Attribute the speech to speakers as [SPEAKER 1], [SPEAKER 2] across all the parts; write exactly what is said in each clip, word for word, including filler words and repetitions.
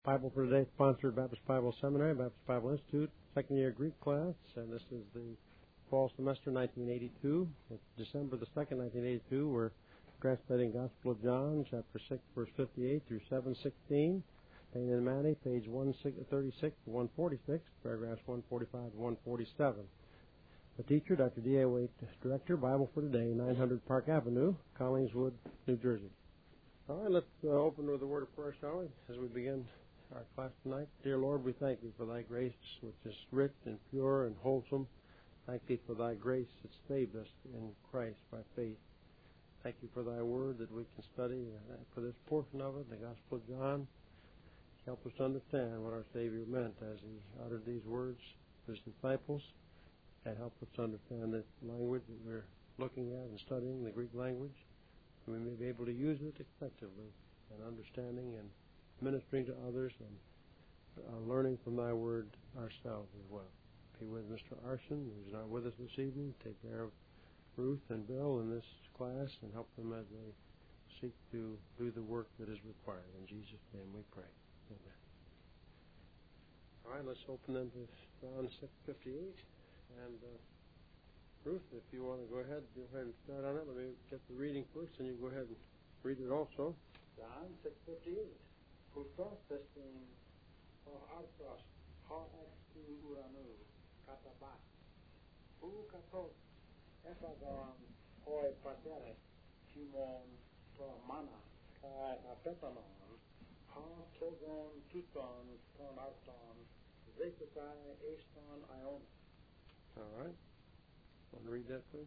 [SPEAKER 1] Bible for today, sponsored Baptist Bible Seminary, Baptist Bible Institute, second year Greek class, and this is the fall semester nineteen eighty-two. It's December the second, nineteen eighty-two. We're translating Gospel of John, chapter six, verse fifty-eight through seven sixteen. Payne and Manny, page one thirty-six to one forty-six, paragraphs one forty-five to one forty-seven. The teacher, Doctor D A. Waite, Director, Bible for Today, nine hundred Park Avenue, Collingswood, New Jersey. All right, let's uh, open with a word of prayer, shall we, as we begin our class tonight. Dear Lord, we thank Thee for Thy grace, which is rich and pure and wholesome. Thank Thee for Thy grace that saved us in Christ by faith. Thank You for Thy word that we can study uh, for this portion of it, the Gospel of John. Help us to understand what our Savior meant as He uttered these words to His disciples, and help us to understand the language that we're looking at and studying, the Greek language, and we may be able to use it effectively in understanding and ministering to others and uh, learning from Thy word ourselves as well. Be with Mister Arson, who's not with us this evening. Take care of Ruth and Bill in this class and help them as they seek to do the work that is required. In Jesus' name we pray. Amen. All right, let's open them to John six fifty-eight. And uh, Ruth, if you want to go ahead, go ahead and start on it. Let me get the reading first, and you go ahead and read it also.
[SPEAKER 2] John six fifty-eight. Christos testing for Arthos, ha extu uranu, katabat. U katot, ephagon, hoi pateres, humon, to mana, kai apetanon, ha togon, tuton, ton arton, zeketai, eston, ion.
[SPEAKER 1] All right. Want to read that, please?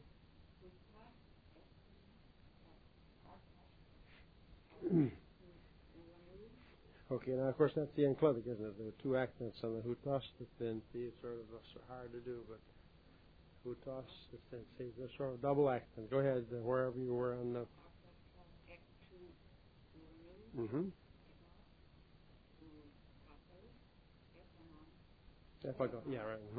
[SPEAKER 1] Okay, now, of course, that's the enclitic, isn't it? There are two accents on the hutos that then see it's sort of hard to do, but hutos, it's then see, there's sort of double accent. Go ahead, uh, wherever you were on the. Mm-hmm. If I go, yeah, right. Mm-hmm.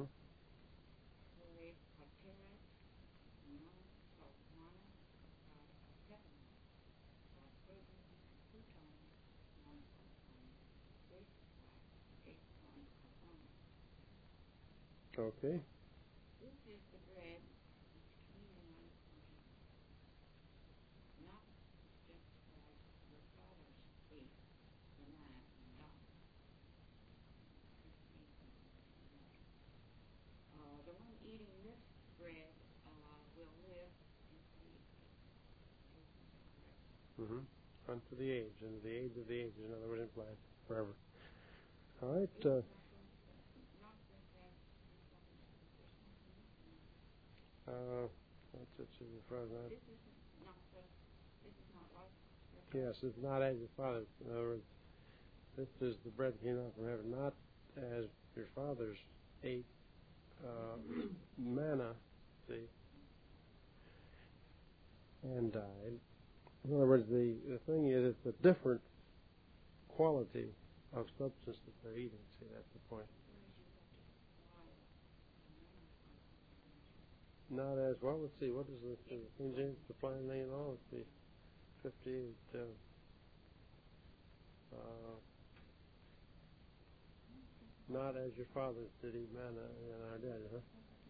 [SPEAKER 1] Okay.
[SPEAKER 3] This is the bread which came down from heaven, not just as your fathers ate the manna and died. Uh, the one eating this bread uh, will live into the age.
[SPEAKER 1] Mm-hmm. Unto the age, into the age of the ages, in other words, implied forever. All right. Uh, Uh, what's it in front of that?
[SPEAKER 3] This is not the, this is not like
[SPEAKER 1] Yes, it's not as your father. In other words, this is the bread that came out from heaven, not as your fathers ate uh, manna, see, and died. In other words, the, the thing is, it's a different quality of substance that they're eating. See, that's the point. Not as well. Let's see. What is the King James supplying name? Oh, let's see. fifty-eight. Uh, uh, not as your fathers did eat manna and are dead, huh?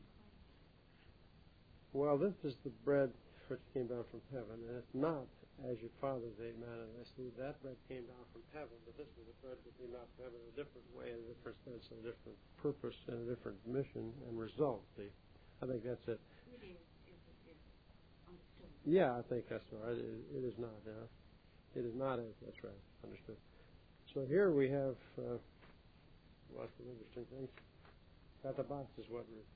[SPEAKER 1] Well, this is the bread which came down from heaven, and it's not as your fathers ate manna. I see that bread came down from heaven, but this is the bread that came down from heaven in a different way, in a different sense, in a different purpose, and a different mission and result. See? I think that's it.
[SPEAKER 3] It is, is, is understood.
[SPEAKER 1] Yeah, I think that's right. It, it is not, yeah. It is not as, that's right, understood. So here we have uh, lots of interesting things. Katabat is what we're...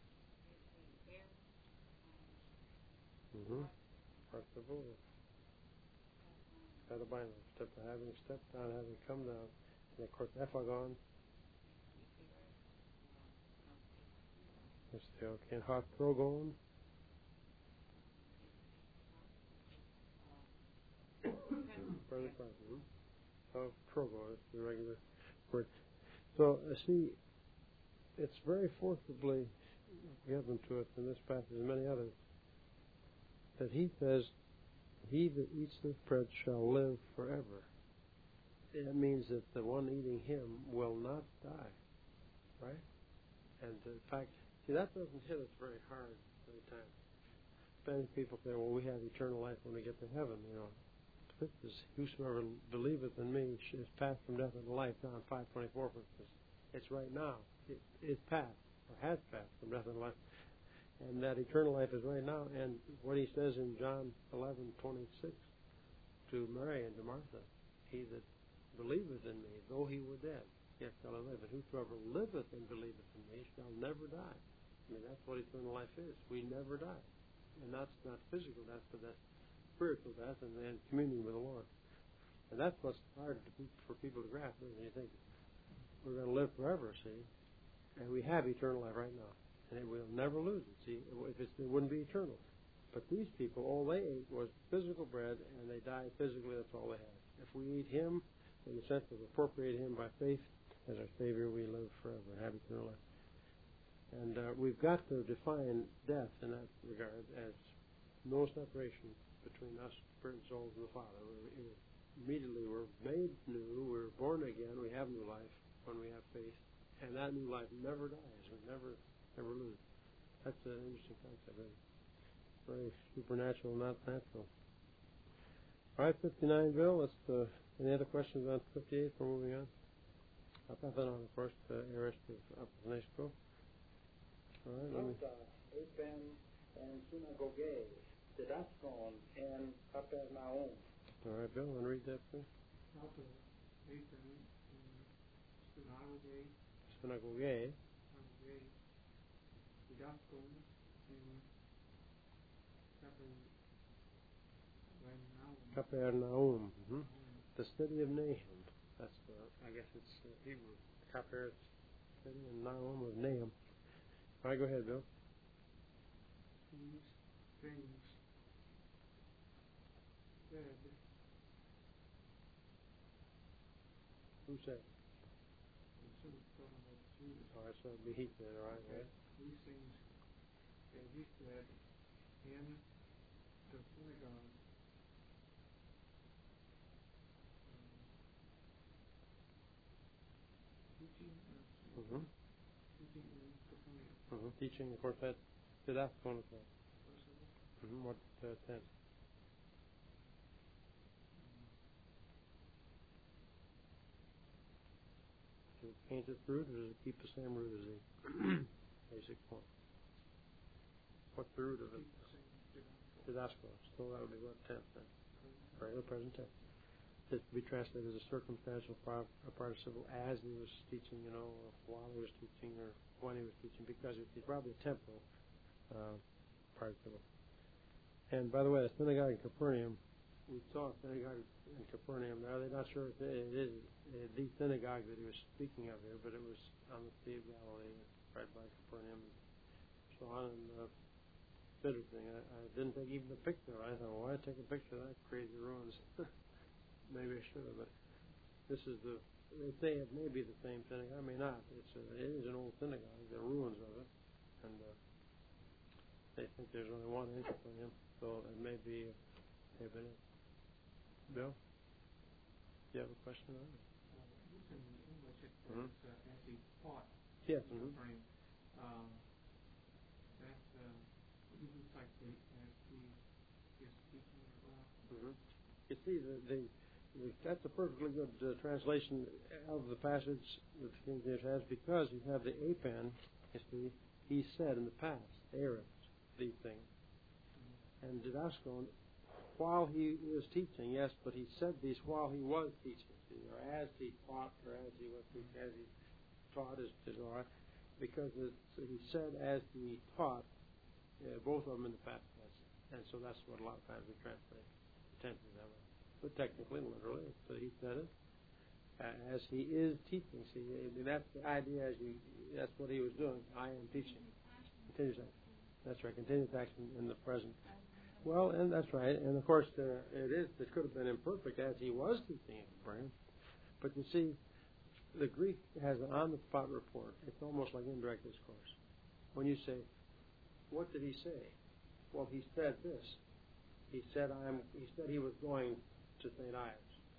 [SPEAKER 1] Mm-hmm. Participle. Katabaino, step having stepped down, having come down. And of course, ephagon. Yes, the okay. Hot trogon. Further part. Mm-hmm. So trogon is the regular word. So uh, see, it's very forcibly given to us in this passage and many others that he says, "He that eats this bread shall live forever." it means that the one eating him will not die, right? And in fact, see, that doesn't hit us very hard every time. Many people say, well, we have eternal life when we get to heaven, you know. This is, whosoever believeth in me is passed from death unto life, John five twenty-four, for instance. It's right now. It is passed, or has passed from death unto life. And that eternal life is right now. And what he says in John eleven twenty-six to Mary and to Martha, he that believeth in me, though he were dead, yet shall he live. And whosoever liveth and believeth in me shall never die. I mean, that's what eternal life is. We never die. And that's not physical death, but that's spiritual death and, and communion with the Lord. And that's what's hard to, for people to grasp. And you think, we're going to live forever, see? And we have eternal life right now. And it will never lose it, see? If it's, it wouldn't be eternal. But these people, all they ate was physical bread, and they died physically. That's all they had. If we eat him, in the sense of appropriate him by faith as our Savior, we live forever, have eternal life. And uh, we've got to define death in that regard as no separation between us, spirit and soul, and the Father. We're, immediately we're made new, we're born again, we have new life when we have faith, and that new life never dies, we never, never lose. That's an interesting concept. Very supernatural, not natural. All right, fifty-nine, Bill. Let's. Uh, any other questions on fifty-eight? We're moving on. I'll pass that on, of course, to Arist of Upper. All right. Let me.
[SPEAKER 2] Apen and synagogue, Didaskon and Capernaum.
[SPEAKER 1] All right, Bill, want to read that, please?
[SPEAKER 4] Alpha, Apen, synagogue,
[SPEAKER 1] Synagogue.
[SPEAKER 4] synagogue, Didaskon, and Capernaum.
[SPEAKER 1] Capernaum. Mm-hmm. The city of Nahum. That's the, I guess it's uh, Hebrew. Caper, city, and Nahum of Nahum. All right, go ahead, Bill.
[SPEAKER 4] These things said.
[SPEAKER 1] Who said?
[SPEAKER 4] I'm sort of talking about Jesus.
[SPEAKER 1] All right, so it'd be he said, all right,
[SPEAKER 4] Okay.
[SPEAKER 1] right?
[SPEAKER 4] These things, and he said in the synagogue. um, Teaching, uh,
[SPEAKER 1] Mm-hmm.
[SPEAKER 4] teaching in Capernaum.
[SPEAKER 1] Mm-hmm. Teaching, of course, that did that one as well.
[SPEAKER 4] Verse seven.
[SPEAKER 1] Mm-hmm. What uh, tense? Does it change its root, or does it keep the same root as the basic point? What's the root of it?
[SPEAKER 4] Keep the same Didaskon.
[SPEAKER 1] Didaskos. So that would be what tense then? Regular present tense. It could be translated as a circumstantial par- a participle as he was teaching, you know, or while he was teaching, or when he was teaching, because it's probably a temporal uh, participle. And by the way, the synagogue in Capernaum, we saw a synagogue in Capernaum. Now they're not sure if it is uh, the synagogue that he was speaking of here, but it was on the Sea of Galilee, right by Capernaum, and so on. And uh, it's interesting. I, I didn't take even the picture. I thought, well, why take a picture of that crazy ruins? Maybe I should have, but this is the. They say it may be the same synagogue. I may not. It's a, it is an old synagogue. The ruins of it, and uh, they think there's only one in Capernaum, so it may be. May have been it. Bill, do you have a question on it?
[SPEAKER 4] Uh, this in English it says
[SPEAKER 1] Mhm.
[SPEAKER 4] uh, as he taught.
[SPEAKER 1] Yes.
[SPEAKER 4] in
[SPEAKER 1] Mm-hmm.
[SPEAKER 4] Capernaum. Um, that uh, Hebrew like the as he is teaching as well.
[SPEAKER 1] Mm-hmm. You see, the, the, the that's a perfectly good uh, translation of the passage that the King James has, because you have the apen. You see, he said in the past, Aaron, these things,
[SPEAKER 4] Mm-hmm.
[SPEAKER 1] and Didaskon, while he was teaching, yes, but he said these while he was teaching, see, or as he taught, or as he was teaching, as he taught, is, is all right, because it's, he said as he taught, uh, both of them in the past tense, and so that's what a lot of times we translate tenses that way. But technically, literally, so he said it uh, as he is teaching. See, that's the idea. As you, that's what he was doing. I am teaching. Continuous action. That's right. Continuous action in the present. Well, and that's right. And of course, uh, it is. It could have been imperfect as he was teaching in Capernaum. But you see, the Greek has an on-the-spot report. It's almost like indirect discourse. When you say, "What did he say?" Well, he said this. He said, "I'm." He said he was going to Saint Ives.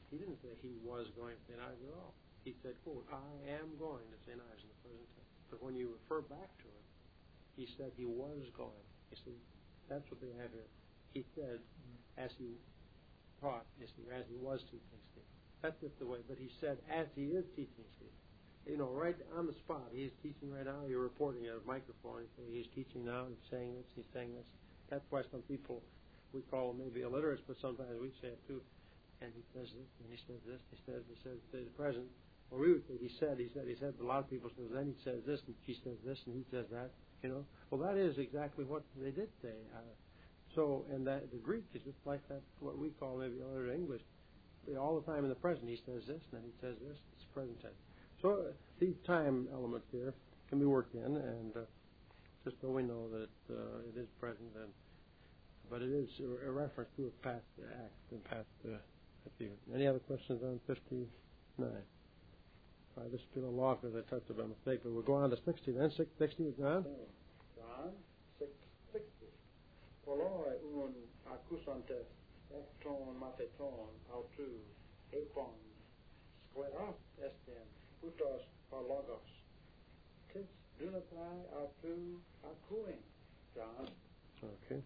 [SPEAKER 1] he didn't say he was going to Saint Ives at all. He said, quote, I am going to Saint Ives in the present tense. But when you refer back to it, he said he was going. You see, that's what they have here. He said, mm-hmm. as he taught, you see, as he was teaching Steve. That's just the way. But he said, as he is teaching Steve. You know, right on the spot. He's teaching right now. You're reporting at a microphone. He's teaching now. He's saying this. He's saying this. That's why some people, we call them maybe illiterates, but sometimes we say it too. And he says this, and he says this, he says, he says, the present. Or we would say, he said, he said, he said, but a lot of people say, then he says this, and she says this, and he says that, you know. Well, that is exactly what they did say. Uh, so, and that the Greek is just like that, what we call maybe illiterate English. All the time in the present, he says this, and then he says this, it's present tense. So, uh, these time elements here can be worked in, and uh, just so we know that uh, it is present, and but it is a, a reference to a past act and past uh, event. Any other questions on fifty-nine? Uh, this is a little long because I touched it by mistake, but we'll go on to sixty then. six sixty, John?
[SPEAKER 2] John, six sixty. Poloi un accusantes ecton matheton autu epon skleros estem putos hologos. Tis dunatai autu accuin. John.
[SPEAKER 1] Okay.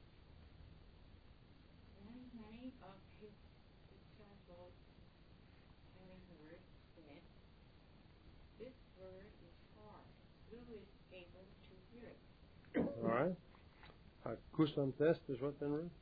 [SPEAKER 3] Then many of his disciples, having heard, said, this word is hard. Who is able to hear it?
[SPEAKER 1] All right. Accusantes is what then, Ruth?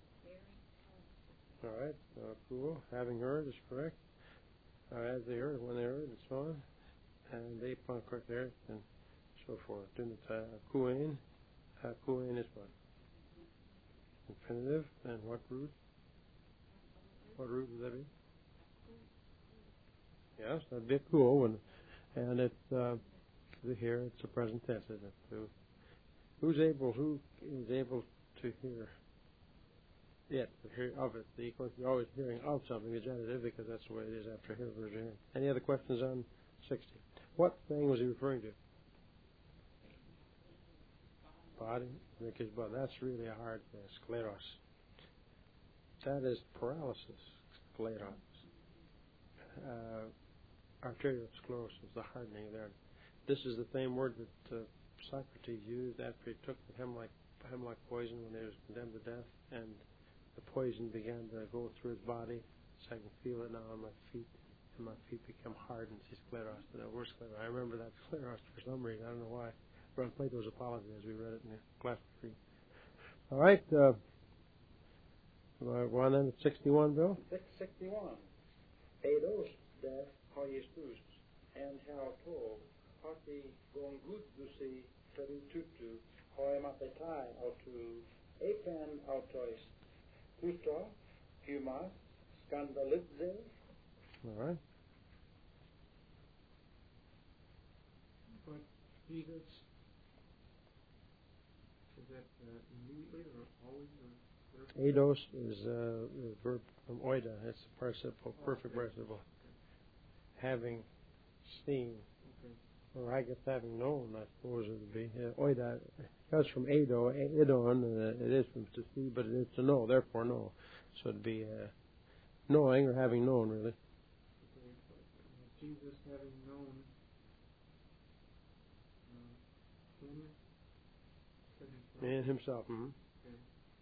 [SPEAKER 1] All right. Uh, cool. Having heard is correct. Uh, as they heard, when they heard, and so on. And they upon correct there, and so forth. Dunatai accuin. Accuin is what? Infinitive. And what root? What root would that be? Yes, that'd be a cool. And, and it's uh, here, it's a present tense, isn't it? So, who's able, who is able to hear it, to hear of it? The, of course, you're always hearing of something, the genitive, because that's the way it is after hear versus hearing. Any other questions on sixty? What thing was he referring to? Body? Because, but that's really a hard thing. Scleros. That is paralysis. Scleros. Uh, arterial sclerosis, the hardening there. This is the same word that uh, Socrates used after he took the hemlock, hemlock poison when he was condemned to death, and the poison began to go through his body. So I can feel it now on my feet, and my feet become hardened. See, scleros. The word scleros. I remember that scleros for some reason. I don't know why. From Plato's Apology, as we read it in the class retreat. All right. Uh, go on then to sixty-one, Bill.
[SPEAKER 2] six sixty-one. Eidos de hoiestus, and how told, hoti gonguddusi feritutu, hoemapetai autu, epen autois, puto, humas, scandalidze.
[SPEAKER 1] All right.
[SPEAKER 4] But Jesus, is that uh, immediately or always or where?
[SPEAKER 1] Eidos is uh, the verb from oida. It's a participle, perfect participle. Okay. Having seen, okay. Or I guess having known, I suppose it would be. Uh, oida comes from eido, idon. Uh, it is from to see, but it is to know. Therefore, know. So it'd be uh, knowing or having known, really.
[SPEAKER 4] Okay. Jesus having known.
[SPEAKER 1] Man himself. Mm-hmm.
[SPEAKER 4] Okay.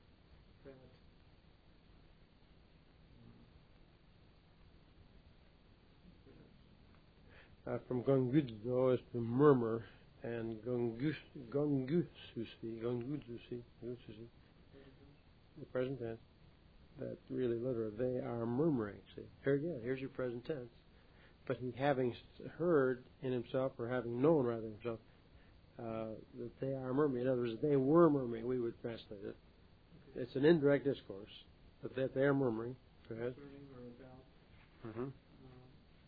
[SPEAKER 4] That,
[SPEAKER 1] uh, from gungudzo is to murmur, and gungus gungutsusi gungutsusi gungutsusi. The present tense. That's really literal. They are murmuring. See, here again. Here's your present tense. But he having heard in himself, or having known rather himself, Uh, that they are murmuring. In other words, they were murmuring, we would translate it. Okay. It's an indirect discourse, but that they are murmuring. Go ahead.
[SPEAKER 4] Concerning or about
[SPEAKER 1] mm-hmm.
[SPEAKER 4] uh,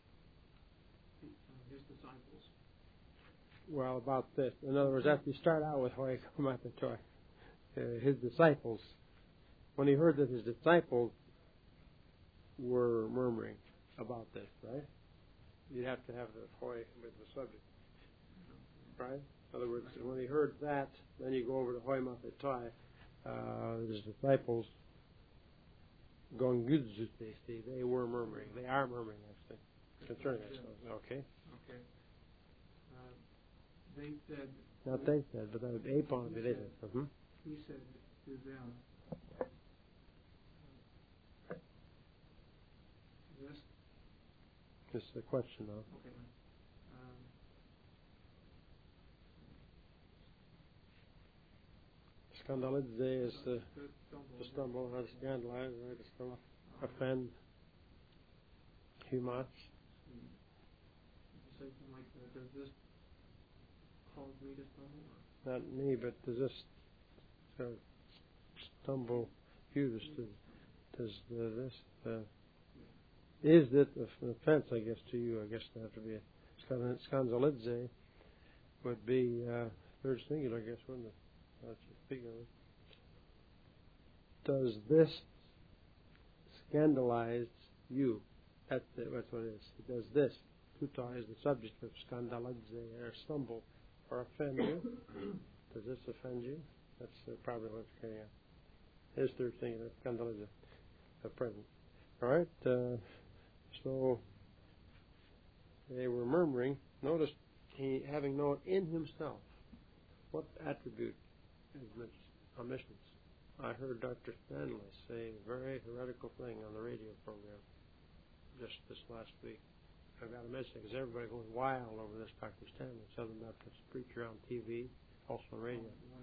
[SPEAKER 4] his disciples.
[SPEAKER 1] Well, about this. In other words, after you start out with Hoi Kamatatoy, uh, his disciples, when he heard that his disciples were murmuring about this, right? You'd have to have the Hoi with the subject, right? In other words, when he heard that, then you go over to Hoi Mathetai. Uh, his disciples gongudzu, they were murmuring. They are murmuring, actually, concerning ourselves. Okay.
[SPEAKER 4] Okay. Uh, they said.
[SPEAKER 1] Not they said, but that would be upon me. They said. Mm-hmm.
[SPEAKER 4] He said to them, this.
[SPEAKER 1] This is a question now.
[SPEAKER 4] Okay. Um,
[SPEAKER 1] Scandalizze is uh, to stumble, not scandalize, right? To stumble, offend, humas.
[SPEAKER 4] Say something like that. Does this cause me to stumble?
[SPEAKER 1] Not me, but does this uh, stumble you? Does, does uh, this, uh, is it an offense, I guess, to you? I guess it have to be a scandalizze would be uh, third singular, I guess, wouldn't it? That's big of it. Does this scandalize you? That's, the, that's what it is. Does this, tuta is the subject of scandalizze, or stumble, or offend you? Does this offend you? That's uh, probably what it's getting at. His third singular, scandalizze, the present. All right, uh, so they were murmuring. Notice he having known in himself what attribute is omniscience. I heard Doctor Stanley say a very heretical thing on the radio program just this last week. I got a message because everybody goes wild over this Doctor Stanley, Southern Baptist preacher on T V, also on radio.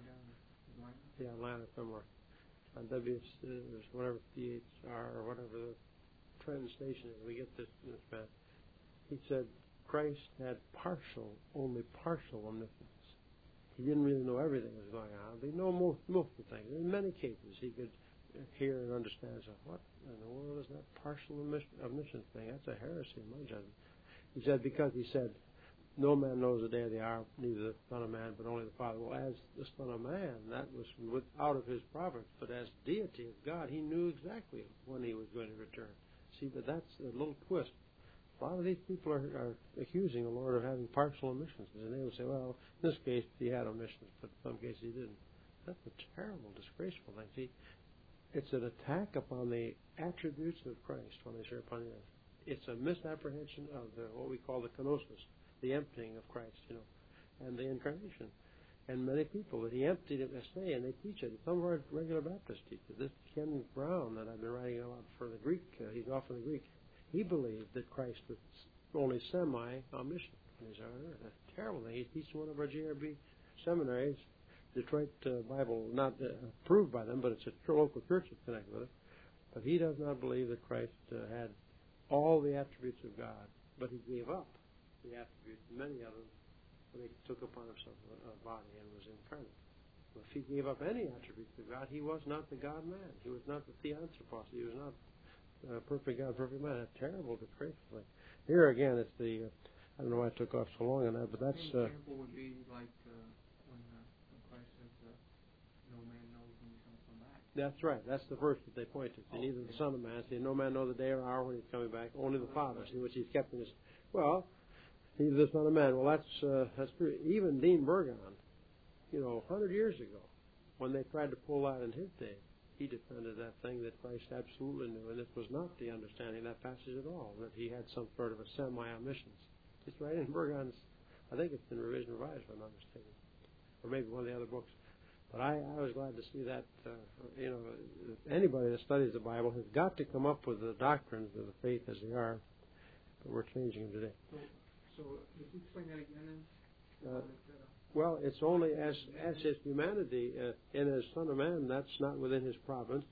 [SPEAKER 1] Yeah, Atlanta somewhere. On W S, uh, whatever P H R or whatever the trend station is, we get this, this man. He said Christ had partial, only partial omniscience. He didn't really know everything that was going on. But he knew most, most of the things. In many cases, he could hear and understand. So, what in the world is that partial omniscience thing? That's a heresy in my judgment. He said, because he said, no man knows the day of the hour, neither the Son of Man, but only the Father. Well, as the Son of Man, that was with, out of his province. But as deity of God, he knew exactly when he was going to return. See, but that's a little twist. A lot of these people are, are accusing the Lord of having partial omniscience. And they would say, well, in this case, he had omniscience, but in some cases he didn't. That's a terrible, disgraceful thing. See, it's an attack upon the attributes of Christ when they share upon the earth. It's a misapprehension of the, what we call the kenosis, the emptying of Christ, you know, and the incarnation. And many people, that he emptied it, they say, and they teach it. Some of our regular Baptists teach it. This Ken Brown that I've been writing about for the Greek, uh, he's off in the Greek, he believed that Christ was only semi-omniscient when he's on earth. That's a terrible thing. He teaches one of our J R B seminaries, Detroit uh, Bible, not uh, approved by them, but it's a local church that's connected with it. But he does not believe that Christ uh, had all the attributes of God, but he gave up the attributes, many of them, when he took upon himself a body and was incarnate. Well, if he gave up any attributes of God, he was not the God-man. He was not the Theanthropos. He was not Uh, perfect God, perfect man. A terrible, disgraceful thing. Here again, it's the, uh, I don't know why I took off so long on that, but that's...
[SPEAKER 4] An
[SPEAKER 1] Uh,
[SPEAKER 4] example would be like uh, when, uh, when Christ says, uh, no man knows when he's going to come back.
[SPEAKER 1] That's right. That's the verse that they point to. See,
[SPEAKER 4] oh,
[SPEAKER 1] neither
[SPEAKER 4] yeah.
[SPEAKER 1] the Son of Man, see, no man know the day or hour when he's coming back, only the Father, see, which he's kept in his... Well, neither the Son of Man. Well, that's, uh, that's true. Even Dean Burgon, you know, a hundred years ago, when they tried to pull that in his day, he defended that thing that Christ absolutely knew, and this was not the understanding of that passage at all, that he had some sort of a semi-omniscience. It's right in Burgon's, I think it's in Revision Revised, if I'm not mistaken, or maybe one of the other books. But I, I was glad to see that, uh, you know, anybody that studies the Bible has got to come up with the doctrines of the faith as they are, but we're changing them today.
[SPEAKER 4] So, so would you explain that again then?
[SPEAKER 1] Uh, Well, it's only as as his humanity, uh, and as Son of Man, that's not within his province.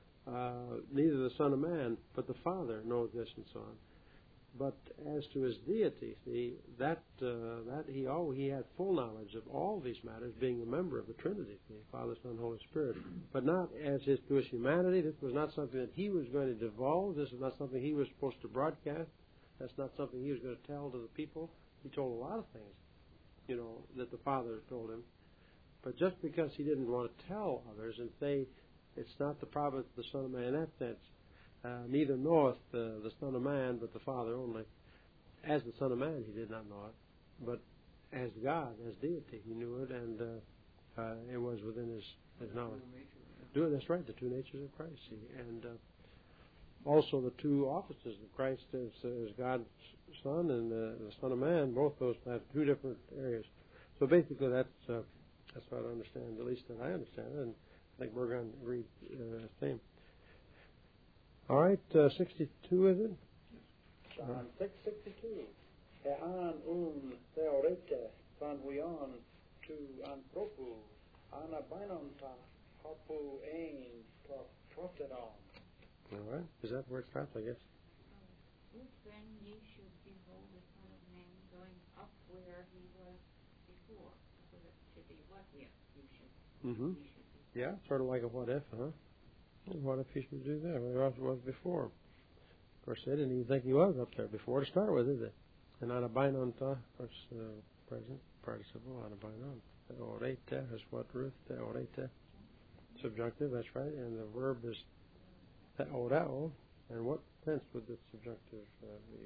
[SPEAKER 1] Uh, neither the Son of Man, but the Father knows this and so on. But as to his deity, see, that uh, that he all he had full knowledge of all these matters, being a member of the Trinity, the Father, Son, Holy Spirit. But not as his to his humanity. This was not something that he was going to divulge. This is not something he was supposed to broadcast. That's not something he was going to tell to the people. He told a lot of things, you know, that the Father told him. But just because he didn't want to tell others and say it's not the province of the Son of Man in that sense, uh, neither knoweth the, the Son of Man but the Father only. As the Son of Man he did not know it, but as God, as deity, he knew it, and uh, uh, it was within his, his knowledge. Do it, that's right, the two natures of Christ. See, and uh, also the two offices. Christ is, is God's Son and the, the Son of Man. Both those have two different areas. So basically, that's uh, that's what I understand, at least that I understand it, and I think Burgon agreed uh, same. All right, uh, sixty-two is it?
[SPEAKER 2] Psalm six sixty-two. Ehan un theorete van wion to anthropu anabinonta hopu ein proteron.
[SPEAKER 1] All right. Is that where it starts, I guess?
[SPEAKER 3] If then ye should behold the Son of Man going up where he was before, so that should be what if you should,
[SPEAKER 1] Mm-hmm.
[SPEAKER 3] he should be.
[SPEAKER 1] Yeah, sort of like a what if, huh? What if he should do that? What if it was before? Of course, they didn't even think he was up there before to start with, did they? And anabinonta, of course, uh, present participle, anabinon. Theorete is what, Ruth? Theorete. Subjunctive, that's right. And the verb is theoreo. And what tense would the subjunctive uh, be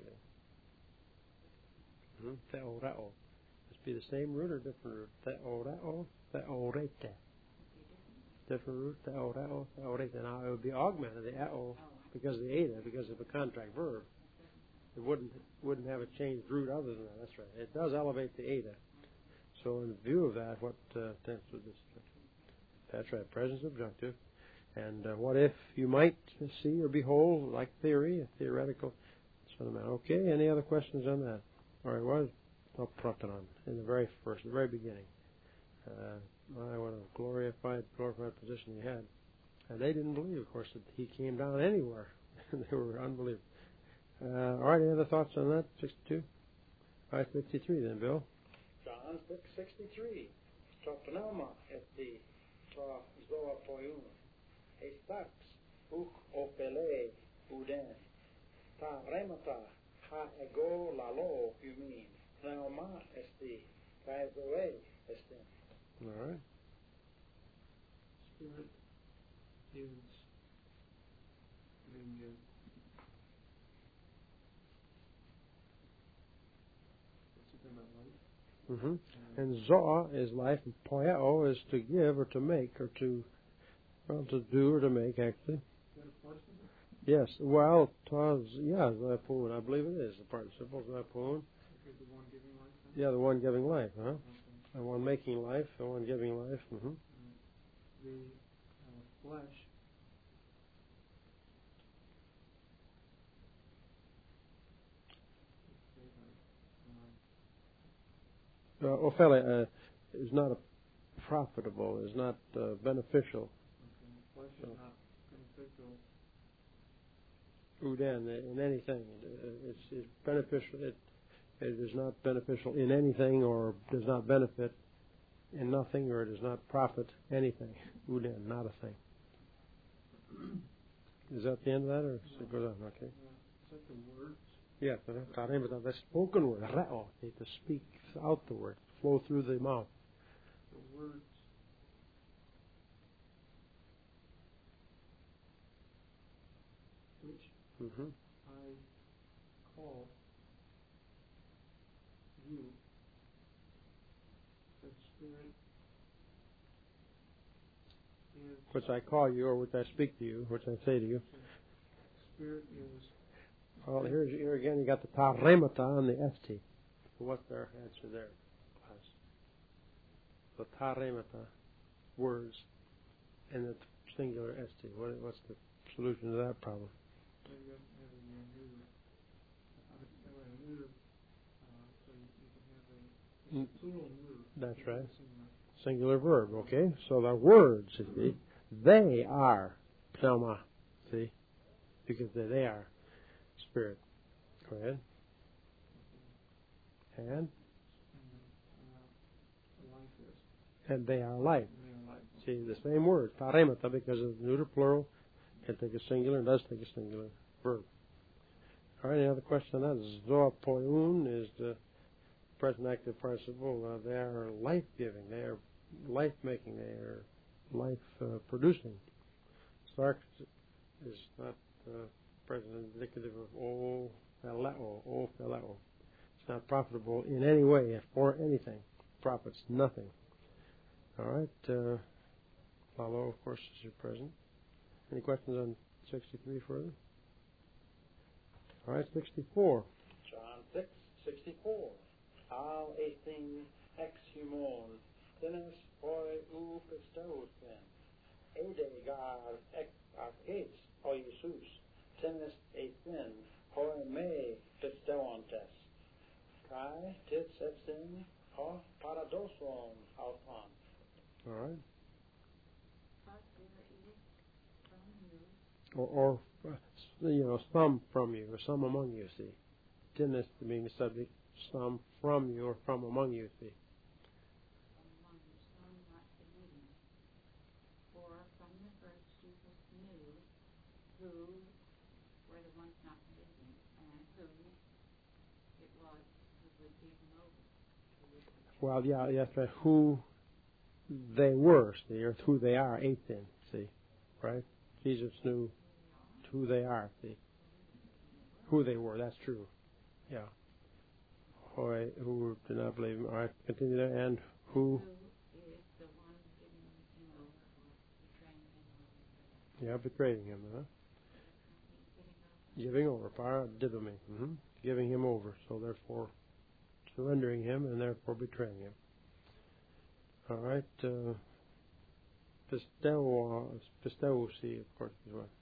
[SPEAKER 1] in? Hmm? Theoreo. Must be the same root or different root? Theoreo, theorete. Different root, theoreo, theorete. Now it would be augmented, the eo, because of the eta, because of a contract verb. It wouldn't wouldn't have a changed root other than that. That's right. It does elevate the eta. So in view of that, what uh, tense would this be? That's right, present subjunctive. And uh, what if you might see or behold, like theory, a theoretical Son of Man. Okay, any other questions on that? All right, what is oh, proteron in the very first, the very beginning? Uh, my, what a glorified, glorified position he had. And they didn't believe, of course, that he came down anywhere. They were unbelievable. Uh, all right, any other thoughts on that? sixty-two? All right, sixty-three then, Bill.
[SPEAKER 2] John six sixty-three. Topnoma et the tra zoa poiun. Estax uk opele uden. Ta remata ha ego lalo humin. Pneuma esti kaizoe estin.
[SPEAKER 1] All right.
[SPEAKER 4] Spirit is the uh, what's it about life?
[SPEAKER 1] Mm-hmm.
[SPEAKER 4] Um,
[SPEAKER 1] And zoa is life, and poieo is to give or to make or to, well, to do or to make, actually.
[SPEAKER 4] is that a participle?
[SPEAKER 1] Yes, well, twas, yeah, zapun, I believe it is, the participle, zapun.
[SPEAKER 4] Is the one giving life? Then?
[SPEAKER 1] Yeah, the one giving life, huh?
[SPEAKER 4] Okay.
[SPEAKER 1] The one making life, the one giving life. Mm-hmm.
[SPEAKER 4] The uh, flesh
[SPEAKER 1] Uh, Ophelia uh, is not a profitable, is not uh, beneficial.
[SPEAKER 4] okay. Flesh is
[SPEAKER 1] So.
[SPEAKER 4] not beneficial.
[SPEAKER 1] Uden, in anything. Uh, It's, it's beneficial. It, it is not beneficial in anything or does not benefit in nothing or does not profit anything. Uden, not a thing. Is that the end of that or does it go on? Okay.
[SPEAKER 4] Uh, is that the words?
[SPEAKER 1] Yes, the spoken word, reo, to speak out the word, flow through the mouth.
[SPEAKER 4] The words which
[SPEAKER 1] Mm-hmm.
[SPEAKER 4] I call you, the Spirit is
[SPEAKER 1] Which I call you or which I speak to you, which I say to you.
[SPEAKER 4] Spirit is
[SPEAKER 1] Well, here's, here again you got the taremata and the esti. What's their answer there, class? The taremata, words, and the singular esti. What, what's the solution to that problem?
[SPEAKER 4] you have to have a neuter. I would say a neuter, uh, so you, you can have a,
[SPEAKER 1] Mm.
[SPEAKER 4] a plural neuter.
[SPEAKER 1] That's right.
[SPEAKER 4] Singular.
[SPEAKER 1] Singular verb, okay? So the words, you see, they are pneuma, see? Because they, they are spirit. Go ahead. And?
[SPEAKER 4] And uh, life is.
[SPEAKER 1] And they are life.
[SPEAKER 4] And they are life.
[SPEAKER 1] See, the same word, taremata, because of the neuter plural, can take a singular and does take a singular verb. All right, any other question on that? Zoa poiun is the present active participle. Uh, they are life-giving. They are life-making. They are life-producing. Sarx is not uh, present indicative of o pheleo, o pheleo. It's not profitable in any way or anything. Profits nothing. All right. Uh, Lalo, of course, is your present. Any questions on sixty-three further? All right, sixty-four.
[SPEAKER 2] John six sixty-four. Al ethin ex humon, tenes hoi u Christousen. Ede gar ex arches, o Jesus, tenes ethin hoi me Christouantes. Kai tis epsin ho paradoson alphan.
[SPEAKER 1] All right.
[SPEAKER 3] But there is from you
[SPEAKER 1] Or, or uh, you know, some from you, or some among you, see. Tinnis being the subject, some from you or from among you, see.
[SPEAKER 3] among some not believing. For from the first Jesus knew who were the ones not believing, and who it was who would give him over. Who would
[SPEAKER 1] Well, yeah, yes, right. Who they were, see, or who they are, eight then, see. Right? Jesus knew who they are, see. Who they were, that's true. Yeah. Hoi, who did not believe him. All right, continue there. And who?
[SPEAKER 3] Who is the one giving him over or betraying him over?
[SPEAKER 1] Yeah, betraying him, huh?
[SPEAKER 3] He's
[SPEAKER 1] Giving
[SPEAKER 3] giving over.
[SPEAKER 1] over, paradidomi, mm-hmm. Giving him over, so therefore surrendering him and therefore betraying him. All right, uh, pisteuo, pisteuosi, of course, as well.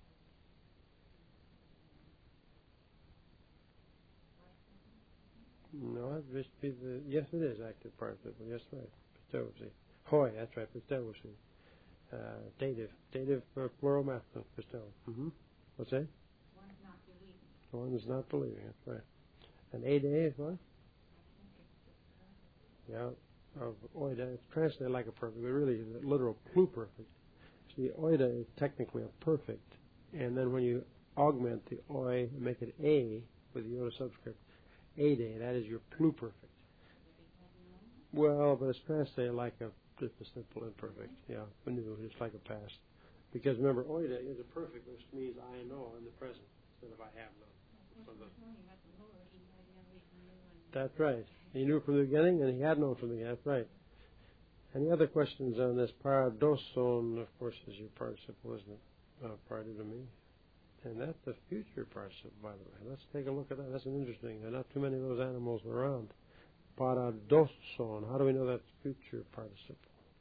[SPEAKER 1] No, that must be the, yes, it is active participle, yes, right, pisteuosi. Hoi, that's right, pisteuosi. Uh, dative, dative, uh, plural masculine, pisteu. Mm-hmm. What's that?
[SPEAKER 3] One's not believing.
[SPEAKER 1] One is not believing, that's right. And ade is what?
[SPEAKER 3] I think it's the perfect.
[SPEAKER 1] Yeah, of oida. It's translated like a perfect, but really the literal pluperfect. See, oida is technically a perfect, and then when you augment the oi, make it a with the yoda subscript, ade, that is your pluperfect. Well, but it's translated like a just a simple imperfect. Yeah, new, just like a past. Because remember, oida is a perfect, which means I know in the present instead of I have known. So the, that's right. He knew from the beginning, and he had known from the beginning. That's right. Any other questions on this? Paradoson, of course, is your participle, isn't it? Uh, paradidomi. And that's the future participle, by the way. Let's take a look at that. That's an interesting. There are not too many of those animals around. Paradoson. How do we know that's future participle?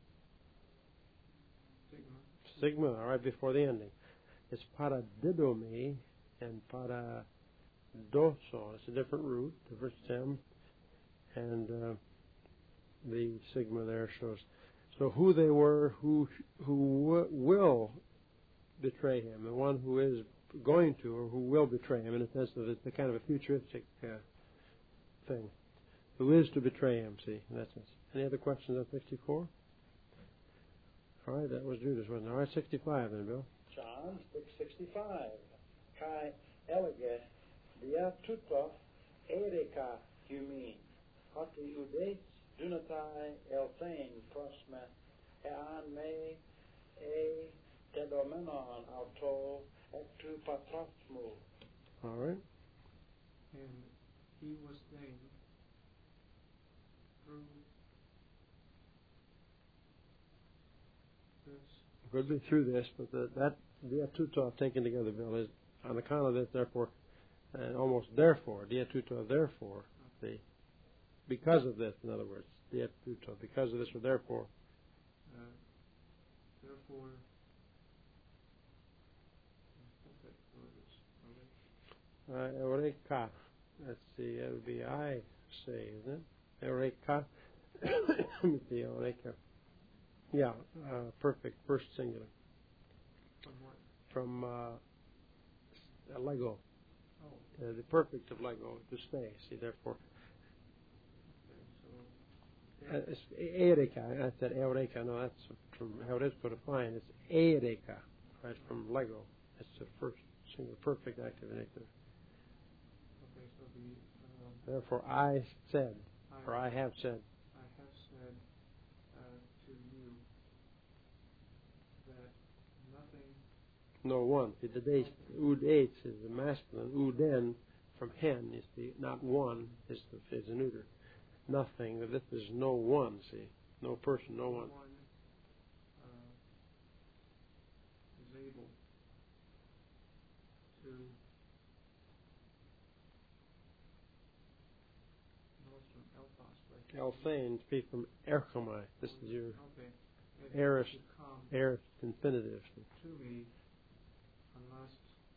[SPEAKER 4] Sigma.
[SPEAKER 1] Sigma, all right, before the ending. It's paradidomi and paradoson. It's a different root, different stem. And uh, the sigma there shows. So who they were, who who w- will betray him, the one who is going to or who will betray him, in a sense that it's the kind of a futuristic uh, thing. Who is to betray him, see, in that sense. Any other questions on sixty-four? All right, that was Judas, wasn't it? All right, sixty-five then, Bill.
[SPEAKER 2] John six sixty-five. Kai elige dia tuto erika humin. Hoti udes dunatai elthein prosme ean me e tedomenon auto ectu patrosmu.
[SPEAKER 1] All right.
[SPEAKER 4] And he was saying through this.
[SPEAKER 1] Could be through this, but the, that dia tuto taken together, Bill, is on account of this, therefore, and almost therefore, dia tuto, therefore, the because of this, in other words, dia tuto, because of this or therefore.
[SPEAKER 4] Uh, therefore,
[SPEAKER 1] Uh, Eureka. Let's see, it would be I say, isn't it? Eureka. Let me see, Eureka. Yeah, uh, perfect, first singular.
[SPEAKER 4] from what?
[SPEAKER 1] From uh, Lego.
[SPEAKER 4] Oh,
[SPEAKER 1] Uh, the perfect of Lego, to stay. See, therefore.
[SPEAKER 4] okay, so.
[SPEAKER 1] Uh, it's Eureka. I said Eureka. No, that's from how it is put a fine. It's Eureka, right, from Lego. It's the first singular, perfect active and active.
[SPEAKER 4] Okay, so the. Um,
[SPEAKER 1] Therefore, I said,
[SPEAKER 4] I,
[SPEAKER 1] or I have said.
[SPEAKER 4] I have said uh, to you that nothing.
[SPEAKER 1] No one. See, the days, ud eight is the masculine. Uden from hen is the not one is the is a neuter. Nothing. This is no one. See, no person, no one.
[SPEAKER 4] one uh, is able to Elphos, right?
[SPEAKER 1] Elthane speak from erchomai. This is your
[SPEAKER 4] Okay. It
[SPEAKER 1] aorist,
[SPEAKER 4] should come
[SPEAKER 1] aorist infinitive.
[SPEAKER 4] to me unless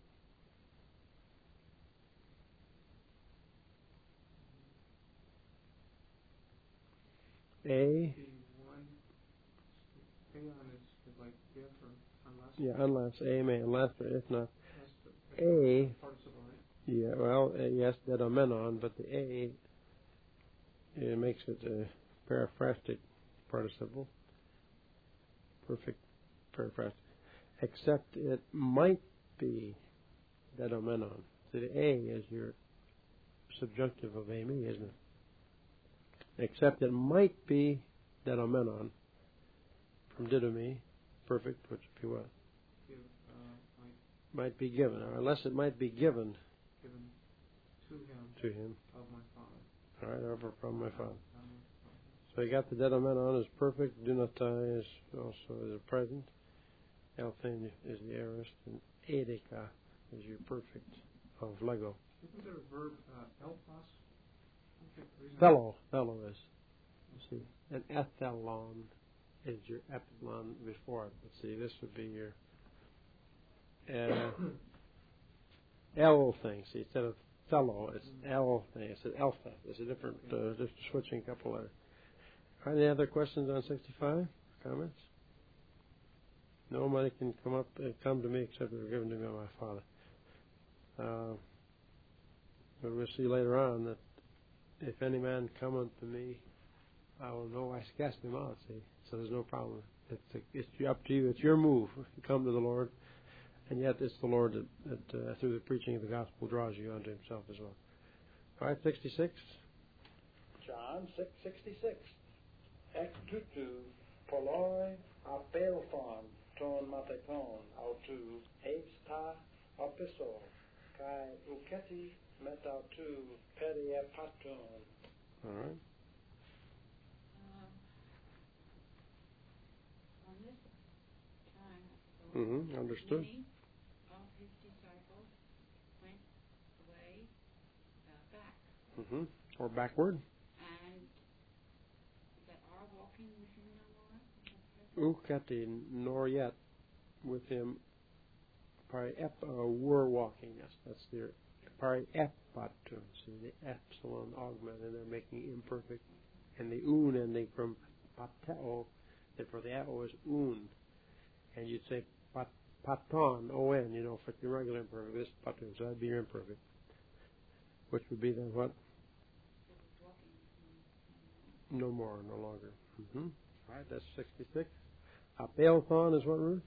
[SPEAKER 1] A,
[SPEAKER 4] the one aeon is, is like if or unless.
[SPEAKER 1] yeah, unless, A may, unless, or if not.
[SPEAKER 4] That's the,
[SPEAKER 1] A,
[SPEAKER 4] that's participle, right?
[SPEAKER 1] yeah, well, uh, yes, dedomenon, but the A, it makes it a periphrastic participle. Perfect periphrastic. Except it might be dedomenon. So the A is your subjunctive of Amy, isn't it? Except it might be dedomenon from didomi, perfect, which would be what?
[SPEAKER 4] Give, uh, might
[SPEAKER 1] Might be given, or unless it might be given
[SPEAKER 4] given to him
[SPEAKER 1] to him.
[SPEAKER 4] of my father.
[SPEAKER 1] All right, over from my father.
[SPEAKER 4] Um,
[SPEAKER 1] So you got the dedomenon is perfect, dunatai is also is a present, Elthane is the aorist, and edeka is your perfect of Lego.
[SPEAKER 4] Isn't there a verb, uh, elphos? Okay, the reason-
[SPEAKER 1] Fellow, fellow is, you see, and ethelon is your epsilon before it. Let's see, this would be your uh, L thing. See, instead of fellow, it's L thing. It's an alpha. It's a different, uh, just switching a couple letters. All right, any other questions on sixty-five? Comments? Nobody can come up and come to me except they're given to me by my father. Uh, but we'll see later on that if any man come unto me, I will know I cast him out. See, so there's no problem. It's a, it's up to you. It's your move. You come to the Lord, and yet it's the Lord that, that uh, through the preaching of the gospel draws you unto Himself as well. All right, sixty-six.
[SPEAKER 2] John six sixty-six. Ek tutu poloi apelphon ton matheton autu eista opiso kai uketi metautu periepaton.
[SPEAKER 1] All right.
[SPEAKER 3] Um, on this time, so
[SPEAKER 1] Mm-hmm. Understood.
[SPEAKER 3] many of his disciples went away uh, back,
[SPEAKER 1] Mm-hmm. Or backward.
[SPEAKER 3] and that are walking with him no more.
[SPEAKER 1] Ukati, nor yet with him. Pari ep, uh, were walking. Yes, that's their pari epatun. See the epsilon augment, and they're making imperfect, and the un ending from pateo. Therefore, the ao is un, and you'd say pat, paton on. You know, for your regular imperfect, this patun. So that'd be your imperfect, which would be then what? No more, no longer. Mm-hmm. All right, that's sixty-six. Apelthon is what, Ruth?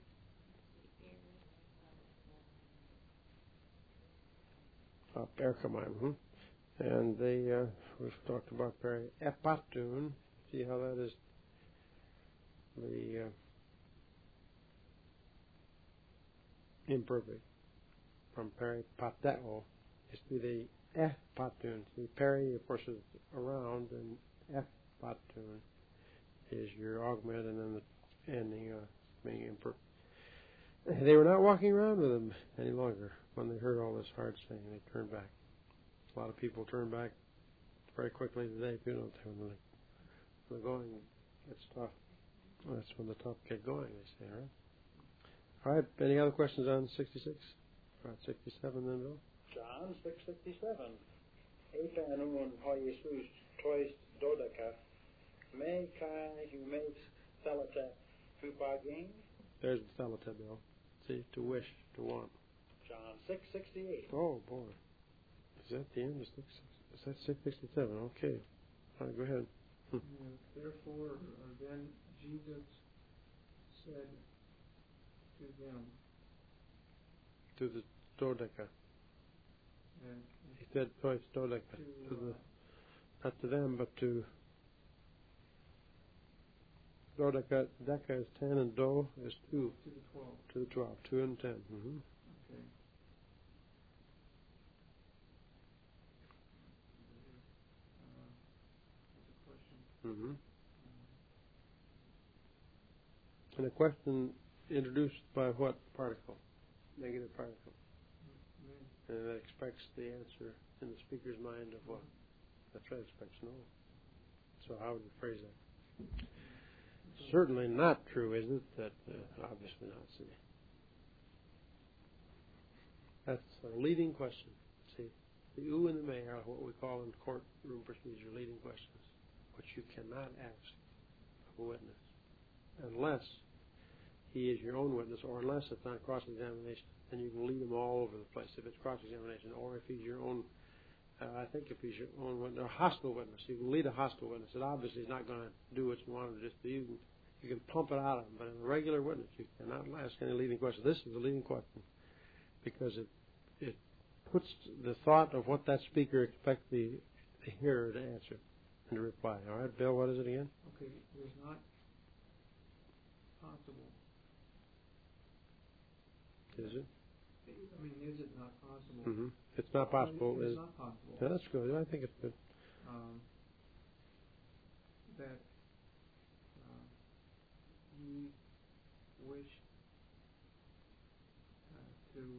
[SPEAKER 1] Uh, Perkamai, mm-hmm. And they, uh, we've talked about peri epatun. See how that is the uh, imperfect from peri pateo is to the epatun. See, peri, of course, is around, and epatun is your augment, and then the ending uh, being imperfect. They were not walking around with him any longer when they heard all this hard saying. They turned back. A lot of people turn back very quickly today, too, don't they? When the, when the going gets tough. Well, that's when the tough get going, they say, right? All right, any other questions on sixty-six? All right, sixty-seven then, Bill?
[SPEAKER 2] John six sixty-seven. Etanun ha Jesus tois dodeka. Me kai humes thalata hupaging.
[SPEAKER 1] There's the thalata, Bill. See, to wish, to want.
[SPEAKER 2] John six sixty-eight.
[SPEAKER 1] Oh, boy. Is that the end of six? Is that six sixty-seven? Okay. All right, go ahead.
[SPEAKER 4] Yeah, therefore, uh, then Jesus said to them,
[SPEAKER 1] To the Dodeca.
[SPEAKER 4] and
[SPEAKER 1] He said twice Dodeca.
[SPEAKER 4] to,
[SPEAKER 1] To the,
[SPEAKER 4] uh,
[SPEAKER 1] not to them, but to Dodeca. Deca is ten, and Do is two.
[SPEAKER 4] to the twelve.
[SPEAKER 1] To the twelve. Two and ten. Mm-hmm.
[SPEAKER 4] Okay. Uh, that's a question.
[SPEAKER 1] Mm-hmm. And a question introduced by what particle? Negative particle.
[SPEAKER 4] Mm,
[SPEAKER 1] And it expects the answer in the speaker's mind of what? That's right, expects no. So how would you phrase that? Certainly not true, is it? That uh, obviously not. See, that's a leading question. See, the ooh and the may are what we call in courtroom procedure leading questions, which you cannot ask of a witness unless he is your own witness, or unless it's not cross-examination. Then you can lead him all over the place if it's cross-examination, or if he's your own. Uh, I think if he's your own witness, or hostile witness, you can lead a hostile witness. It obviously is not going to do what you want him to just do. You can, you can pump it out of him, but in a regular witness, you cannot ask any leading question. This is a leading question because it it puts the thought of what that speaker expects the, the hearer to answer and to reply. All right, Bill, what is it again?
[SPEAKER 4] Okay, it is not possible.
[SPEAKER 1] Is it?
[SPEAKER 4] I mean, is it not possible?
[SPEAKER 1] Mm-hmm. It's not possible.
[SPEAKER 4] It's
[SPEAKER 1] is
[SPEAKER 4] not possible.
[SPEAKER 1] Yeah, that's good. I think it's good.
[SPEAKER 4] Um, that uh, ye wish uh, to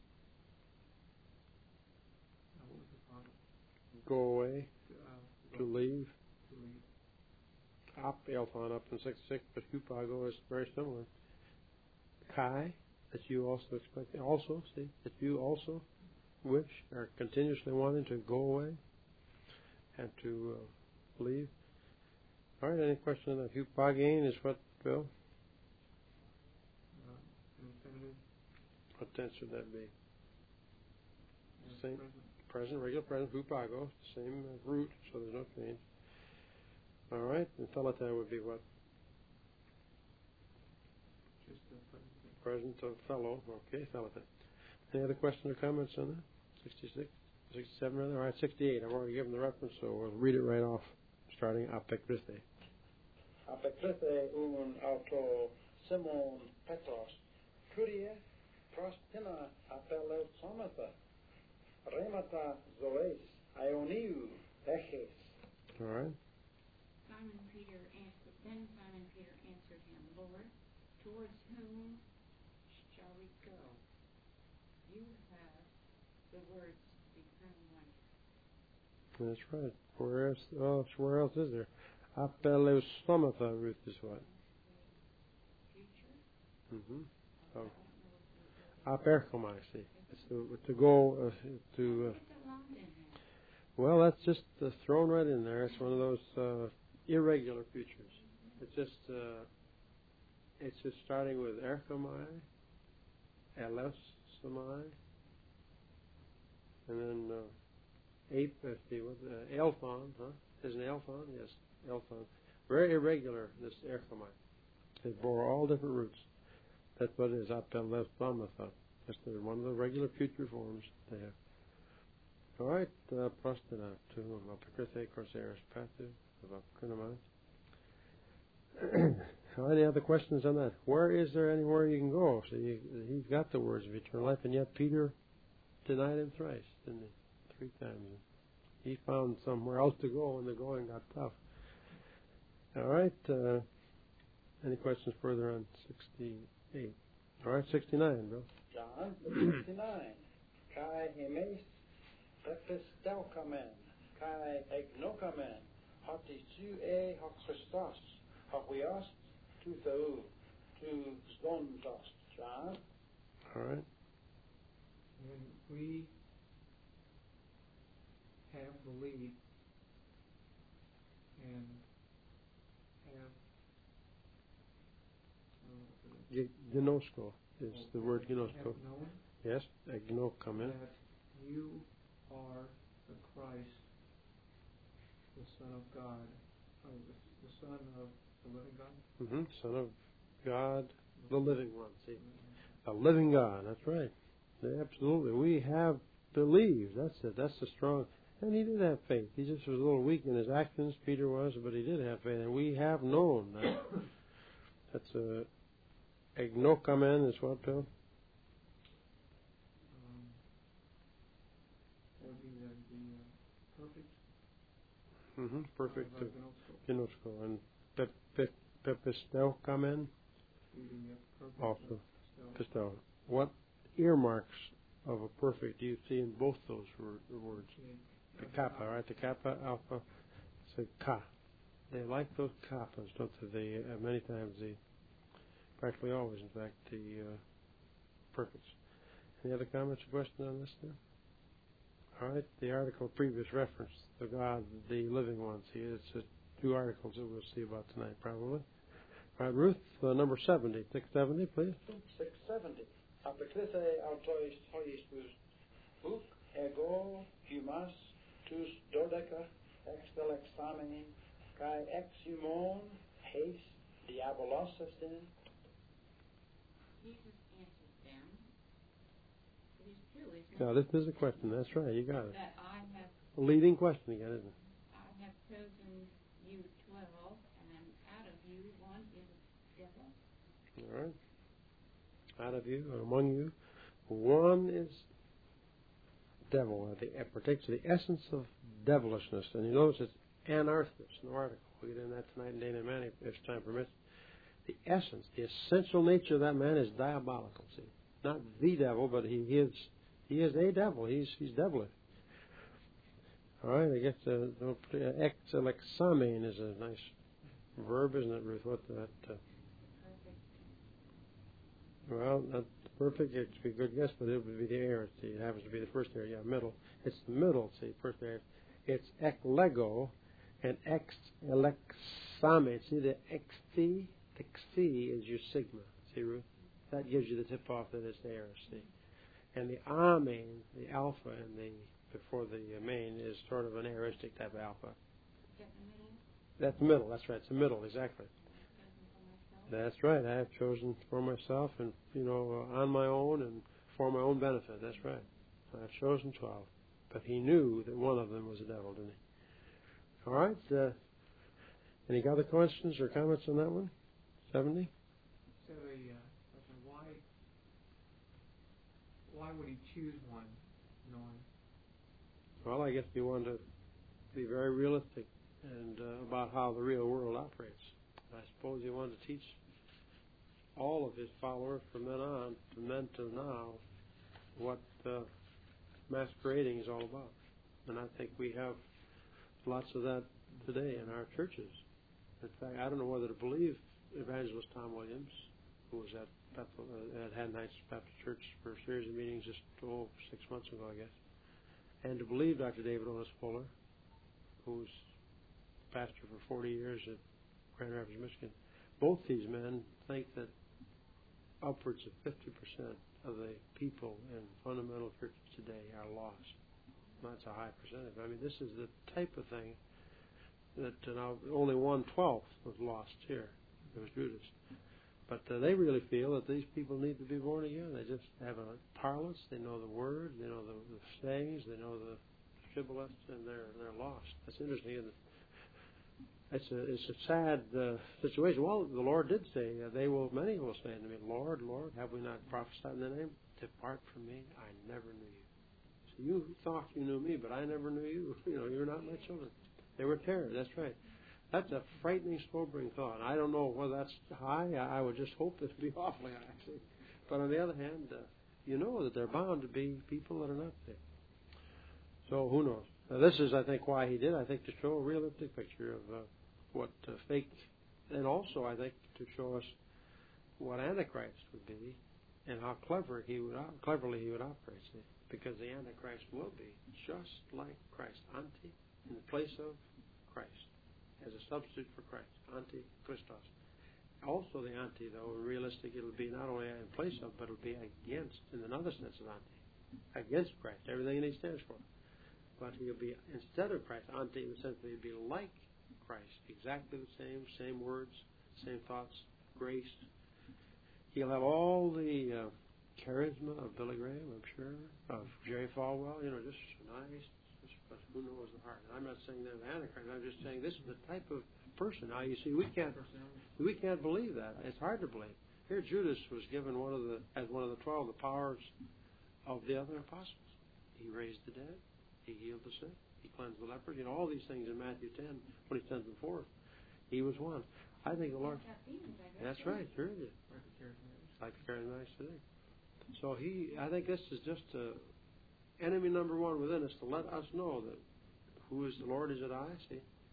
[SPEAKER 4] uh, what was the problem?
[SPEAKER 1] Go away,
[SPEAKER 4] Uh,
[SPEAKER 1] to leave.
[SPEAKER 4] To leave.
[SPEAKER 1] Op Elphon up in sixty-six, but Hupago is very similar. Kai, that you also expect, also, see, that you also wish, or continuously wanting to go away and to uh, leave. All right, any question on that? Hupagain is what, Bill?
[SPEAKER 4] Uh, infinitive.
[SPEAKER 1] What tense would that be?
[SPEAKER 4] uh,
[SPEAKER 1] Same.
[SPEAKER 4] Present.
[SPEAKER 1] Present, regular present, Hupago, same uh, root, so there's no change. All right, and Thelata would be what?
[SPEAKER 4] Just the present.
[SPEAKER 1] Present of fellow. Okay, Thelata. Any other questions or comments on that? sixty-six, sixty-seven rather? All right, sixty-eight. I've already given the reference, so we'll read it right off, starting Apekrithe.
[SPEAKER 2] Apekrithe un auto Simon Petros, Curia, Prostina apelle somata, remata zoes, Ioniu, eches.
[SPEAKER 1] All right.
[SPEAKER 3] Simon Peter answered, then Simon Peter answered him, Lord, towards whom shall we go? You have the words eternal life.
[SPEAKER 1] That's right. Where else, oh, where else is there? Apeleusomatha, Ruth is what?
[SPEAKER 3] Future?
[SPEAKER 1] Mm-hmm.
[SPEAKER 3] I
[SPEAKER 1] Oh.
[SPEAKER 3] don't know if
[SPEAKER 1] Aperchomai, see. It's to, to go, uh, to, uh,
[SPEAKER 3] Put the long in there.
[SPEAKER 1] well, that's just uh, thrown right in there. It's one of those uh, irregular features. It's just, uh, it's just starting with erchomai, elosomai, and then uh, ape, uh, see, what, uh, elphon, huh? Is an elphon? Yes, elphon. Very irregular, this erchomai. They bore all different roots. That's what it is, apelosomata. Just one of the regular future forms they have. All right, uh, prostina, to apokrithe, corsaris, patu, of Any other questions on that? Where is there anywhere you can go? So you, he's got the words of eternal life, and yet Peter denied him thrice, didn't he? Three times. He found somewhere else to go, and the going got tough. All right. Uh, any questions further on sixty-eight? All right, sixty-nine, Bill.
[SPEAKER 2] John sixty-nine. Kai hemes pepistaukamen, kai egnokamen, hoti su e ho Christos, ho huios tu thou, tu stontos. John?
[SPEAKER 1] All right.
[SPEAKER 4] When we have believed and have uh,
[SPEAKER 1] G- Gnosko is the word
[SPEAKER 4] have
[SPEAKER 1] gnosko.
[SPEAKER 4] known
[SPEAKER 1] Yes, egnokamen.
[SPEAKER 4] that you are the Christ, the Son of God, uh, the, the Son of the living God.
[SPEAKER 1] Mm-hmm. Son of God, the living one. See, a living God. That's right. Yeah, absolutely. We have believed. That's it. That's the strong. And he did have faith. He just was a little weak in his actions. Peter was, but he did have faith, and we have known that. That's a egnokamen is what, Bill?
[SPEAKER 4] Um, that would be the, the uh, perfect.
[SPEAKER 1] Mm-hmm. Perfect.
[SPEAKER 4] Uh,
[SPEAKER 1] Uh, gnosko and pep, pep, pepistaukamen
[SPEAKER 4] perfect
[SPEAKER 1] also.
[SPEAKER 4] uh,
[SPEAKER 1] Pistou. What earmarks of a perfect do you see in both those word, words? The kappa, right? The kappa, alpha, say ka. they like those coffins, don't they? They uh, many times, they practically always, in fact, the uh, perfect. Any other comments or questions on this there? All right, the article previous reference, the God, the living ones. See, it's uh, two articles that we'll see about tonight, probably. All right, Ruth, uh, number seventy, six seventy, please.
[SPEAKER 2] six seventy. Apokrythe autois hoius book ego humas tus dodeca extelexamen kai exhumon heis diabolos estin.
[SPEAKER 3] Jesus answered them, it is true, isn't it?
[SPEAKER 1] Now, this is a question. That's right, you got it.
[SPEAKER 3] That I have
[SPEAKER 1] A leading question again, isn't it?
[SPEAKER 3] I have chosen you twelve, and out of you one is a devil.
[SPEAKER 1] All right. Out of you, or among you, one is devil. The, it partakes of the essence of devilishness. And you notice it's anarthros in the article. We'll get into that tonight in Dana Manny if time permits. The essence, the essential nature of that man is diabolical. See, not the devil, but he is he is a devil. He's he's devilish. All right. I guess uh, exelexamen is a nice verb, isn't it, Ruth? What that? Uh, well, not perfect. It would be a good guess, but it would be the aorist. See, it happens to be the first area. Yeah, middle. It's the middle. See, first area. It's eklego and exelexamen. See, the xt, the xt is your sigma. See, Ruth? That gives you the tip off that it's the aorist. See, and the amen, the alpha, and the before the main is sort of an aoristic type of alpha.
[SPEAKER 3] Is that the middle?
[SPEAKER 1] That's the middle. That's right. It's the middle. Exactly. That's right. I have chosen for myself and, you know, uh, on my own and for my own benefit. That's right. I've chosen twelve. But he knew that one of them was a devil, didn't he? All right. Uh, any other questions or comments on that one? seventy?
[SPEAKER 4] So, a uh, question, why, why would he choose one, knowing?
[SPEAKER 1] Well, I guess he wanted to be very realistic and uh, about how the real world operates. I suppose he wanted to teach all of his followers from then on, from then to now, what uh, masquerading is all about. And I think we have lots of that today in our churches. In fact, I don't know whether to believe Evangelist Tom Williams, who was at Bethel, uh, at Haddon Heights Baptist Church for a series of meetings just oh, six months ago, I guess, and to believe Doctor David Otis Fuller, who was pastor for forty years at Grand Rapids, Michigan. Both these men think that upwards of fifty percent of the people in fundamental churches today are lost. That's a high percentage. I mean, this is the type of thing that uh, now only one twelfth was lost here. It was Judas. But uh, they really feel that these people need to be born again. They just have a parlance. They know the word. They know the, the sayings. They know the shibboleths, and they're they're lost. That's interesting, isn't it? It's a it's a sad uh, situation. Well, the Lord did say, uh, "They will, many will say unto me, Lord, Lord, have we not prophesied in the name? Depart from me, I never knew you." So you thought you knew me, but I never knew you. You know, you're not my children. They were terror. That's right. That's a frightening, sobering thought. I don't know whether that's high. I, I would just hope that it'd be awfully high, actually. But on the other hand, uh, you know that they're bound to be people that are not there. So who knows? Now, this is, I think, why he did. I think to show a realistic picture of uh, what uh, fake, and also I think to show us what Antichrist would be and how clever he would, cleverly he would operate. See? Because the Antichrist will be just like Christ, anti in the place of Christ, as a substitute for Christ, anti-Christos. Also, the anti, though realistic, it'll be not only in place of, but it'll be against, in another sense of anti, against Christ, everything that he stands for. But he'll be, instead of Christ, anti in the sense that he'll be like Christ, exactly the same, same words, same thoughts, grace. He'll have all the uh, charisma of Billy Graham, I'm sure, of Jerry Falwell, you know, just nice, just, but who knows the heart. And I'm not saying they're the Antichrist, I'm just saying this is the type of person. Now, you see, we can't, we can't believe that. It's hard to believe. Here, Judas was given one of the, as one of the twelve, the powers of the other apostles. He raised the dead. He healed the sick. He cleansed the lepers. You know, all these things in Matthew ten, when he sends them forth. He was one. I think the Lord... That's right, sure he did. Like the charismatics today. So he, I think this is just uh, enemy number one within us to let us know that who is the Lord? Is it I? See,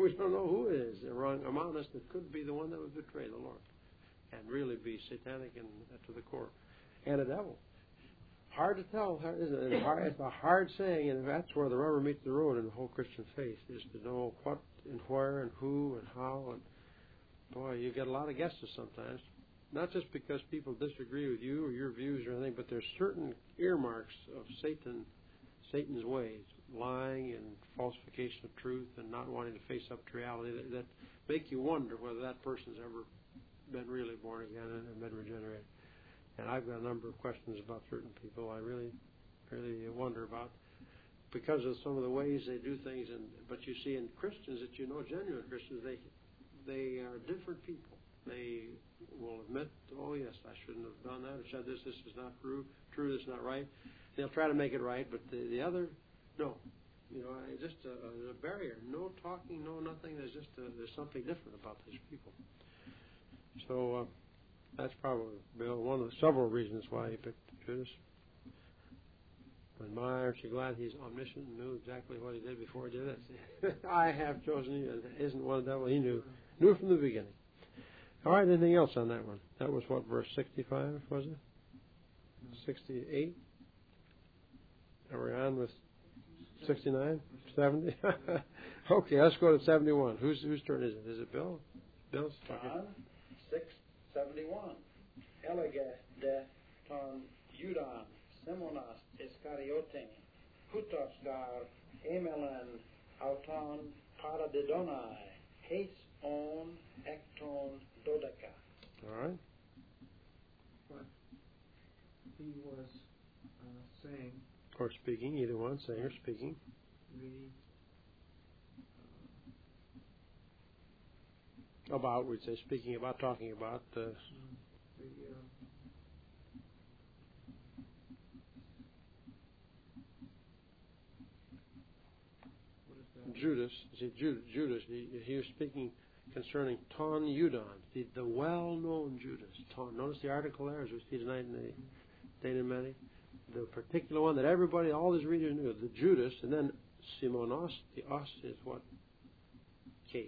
[SPEAKER 1] We don't know who it is wrong among us that could be the one that would betray the Lord and really be satanic and uh, to the core, and a devil. Hard to tell, isn't it? It's, hard, it's a hard saying, and that's where the rubber meets the road in the whole Christian faith, is to know what and where and who and how. And boy, you get a lot of guesses sometimes. Not just because people disagree with you or your views or anything, but there's certain earmarks of Satan, Satan's ways, lying and falsification of truth and not wanting to face up to reality that, that make you wonder whether that person's ever been really born again and been regenerated. And I've got a number of questions about certain people I really, really wonder about because of some of the ways they do things. And but you see in Christians that you know, genuine Christians, they they are different people. They will admit, oh yes, I shouldn't have done that. I said this. This is not true. True. This is not right. They'll try to make it right, but the, the other, no. You know, it's just a, a barrier. No talking, no nothing. There's just a, there's something different about these people. So. Uh, That's probably, Bill, one of the several reasons why he picked Judas. But my, aren't you glad he's omniscient and knew exactly what he did before he did it? I have chosen you. It isn't one devil. He knew. Knew from the beginning. All right, anything else on that one? That was what, verse sixty-five, was it? sixty-eight? Are we on with sixty-nine? seventy? Okay, let's go to seventy-one. Whose whose turn is it? Is it Bill? Bill's?
[SPEAKER 2] John six seventy-one. Elige de ton Judan, Simonas Iscariote, Hutos gar Emelen auton paradidonai, Heis on ecton dodeca.
[SPEAKER 1] All right.
[SPEAKER 4] But he was uh, saying,
[SPEAKER 1] or speaking, either one, saying or speaking.
[SPEAKER 4] The
[SPEAKER 1] About, we'd say, speaking about, talking about. Uh,
[SPEAKER 4] the uh, what is that?
[SPEAKER 1] Judas, see, Judas, Judas he, he was speaking concerning Ton Udon, the, the well-known Judas. Ton. Notice the article there, as we see tonight in the Dana Many. The particular one that everybody, all his readers knew, the Judas, and then Simonos. The os is what? Case.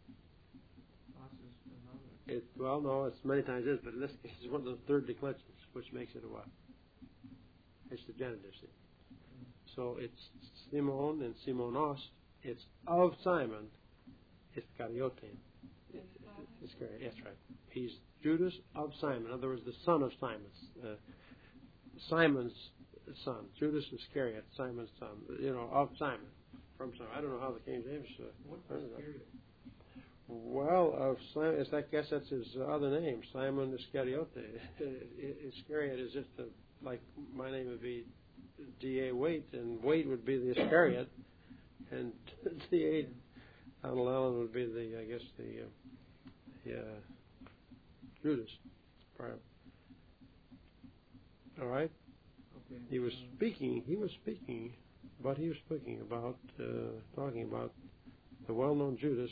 [SPEAKER 1] It, well, no, it's many times is, but in this case, it's one of those third declensions, which makes it a what? It's the genitive, see. So it's Simon and Simonos. It's of Simon. Iscariote. Iscariot, that's right. He's Judas of Simon. In other words, the son of Simon. Uh, Simon's son. Judas Iscariot, Simon's son. You know, of Simon. From Simon. I don't know how the King James. Uh,
[SPEAKER 4] What's Iscariot?
[SPEAKER 1] Well, of Simon, I guess that's his other name, Simon Iscariote. Iscariot is just a, like my name would be D A Waite, and Waite would be the Iscariot, and D A Donald Allen would be the, I guess, the, uh, the uh, Judas. All right?
[SPEAKER 4] Okay.
[SPEAKER 1] He was speaking, he was speaking, but he was speaking about, uh, talking about the well-known Judas,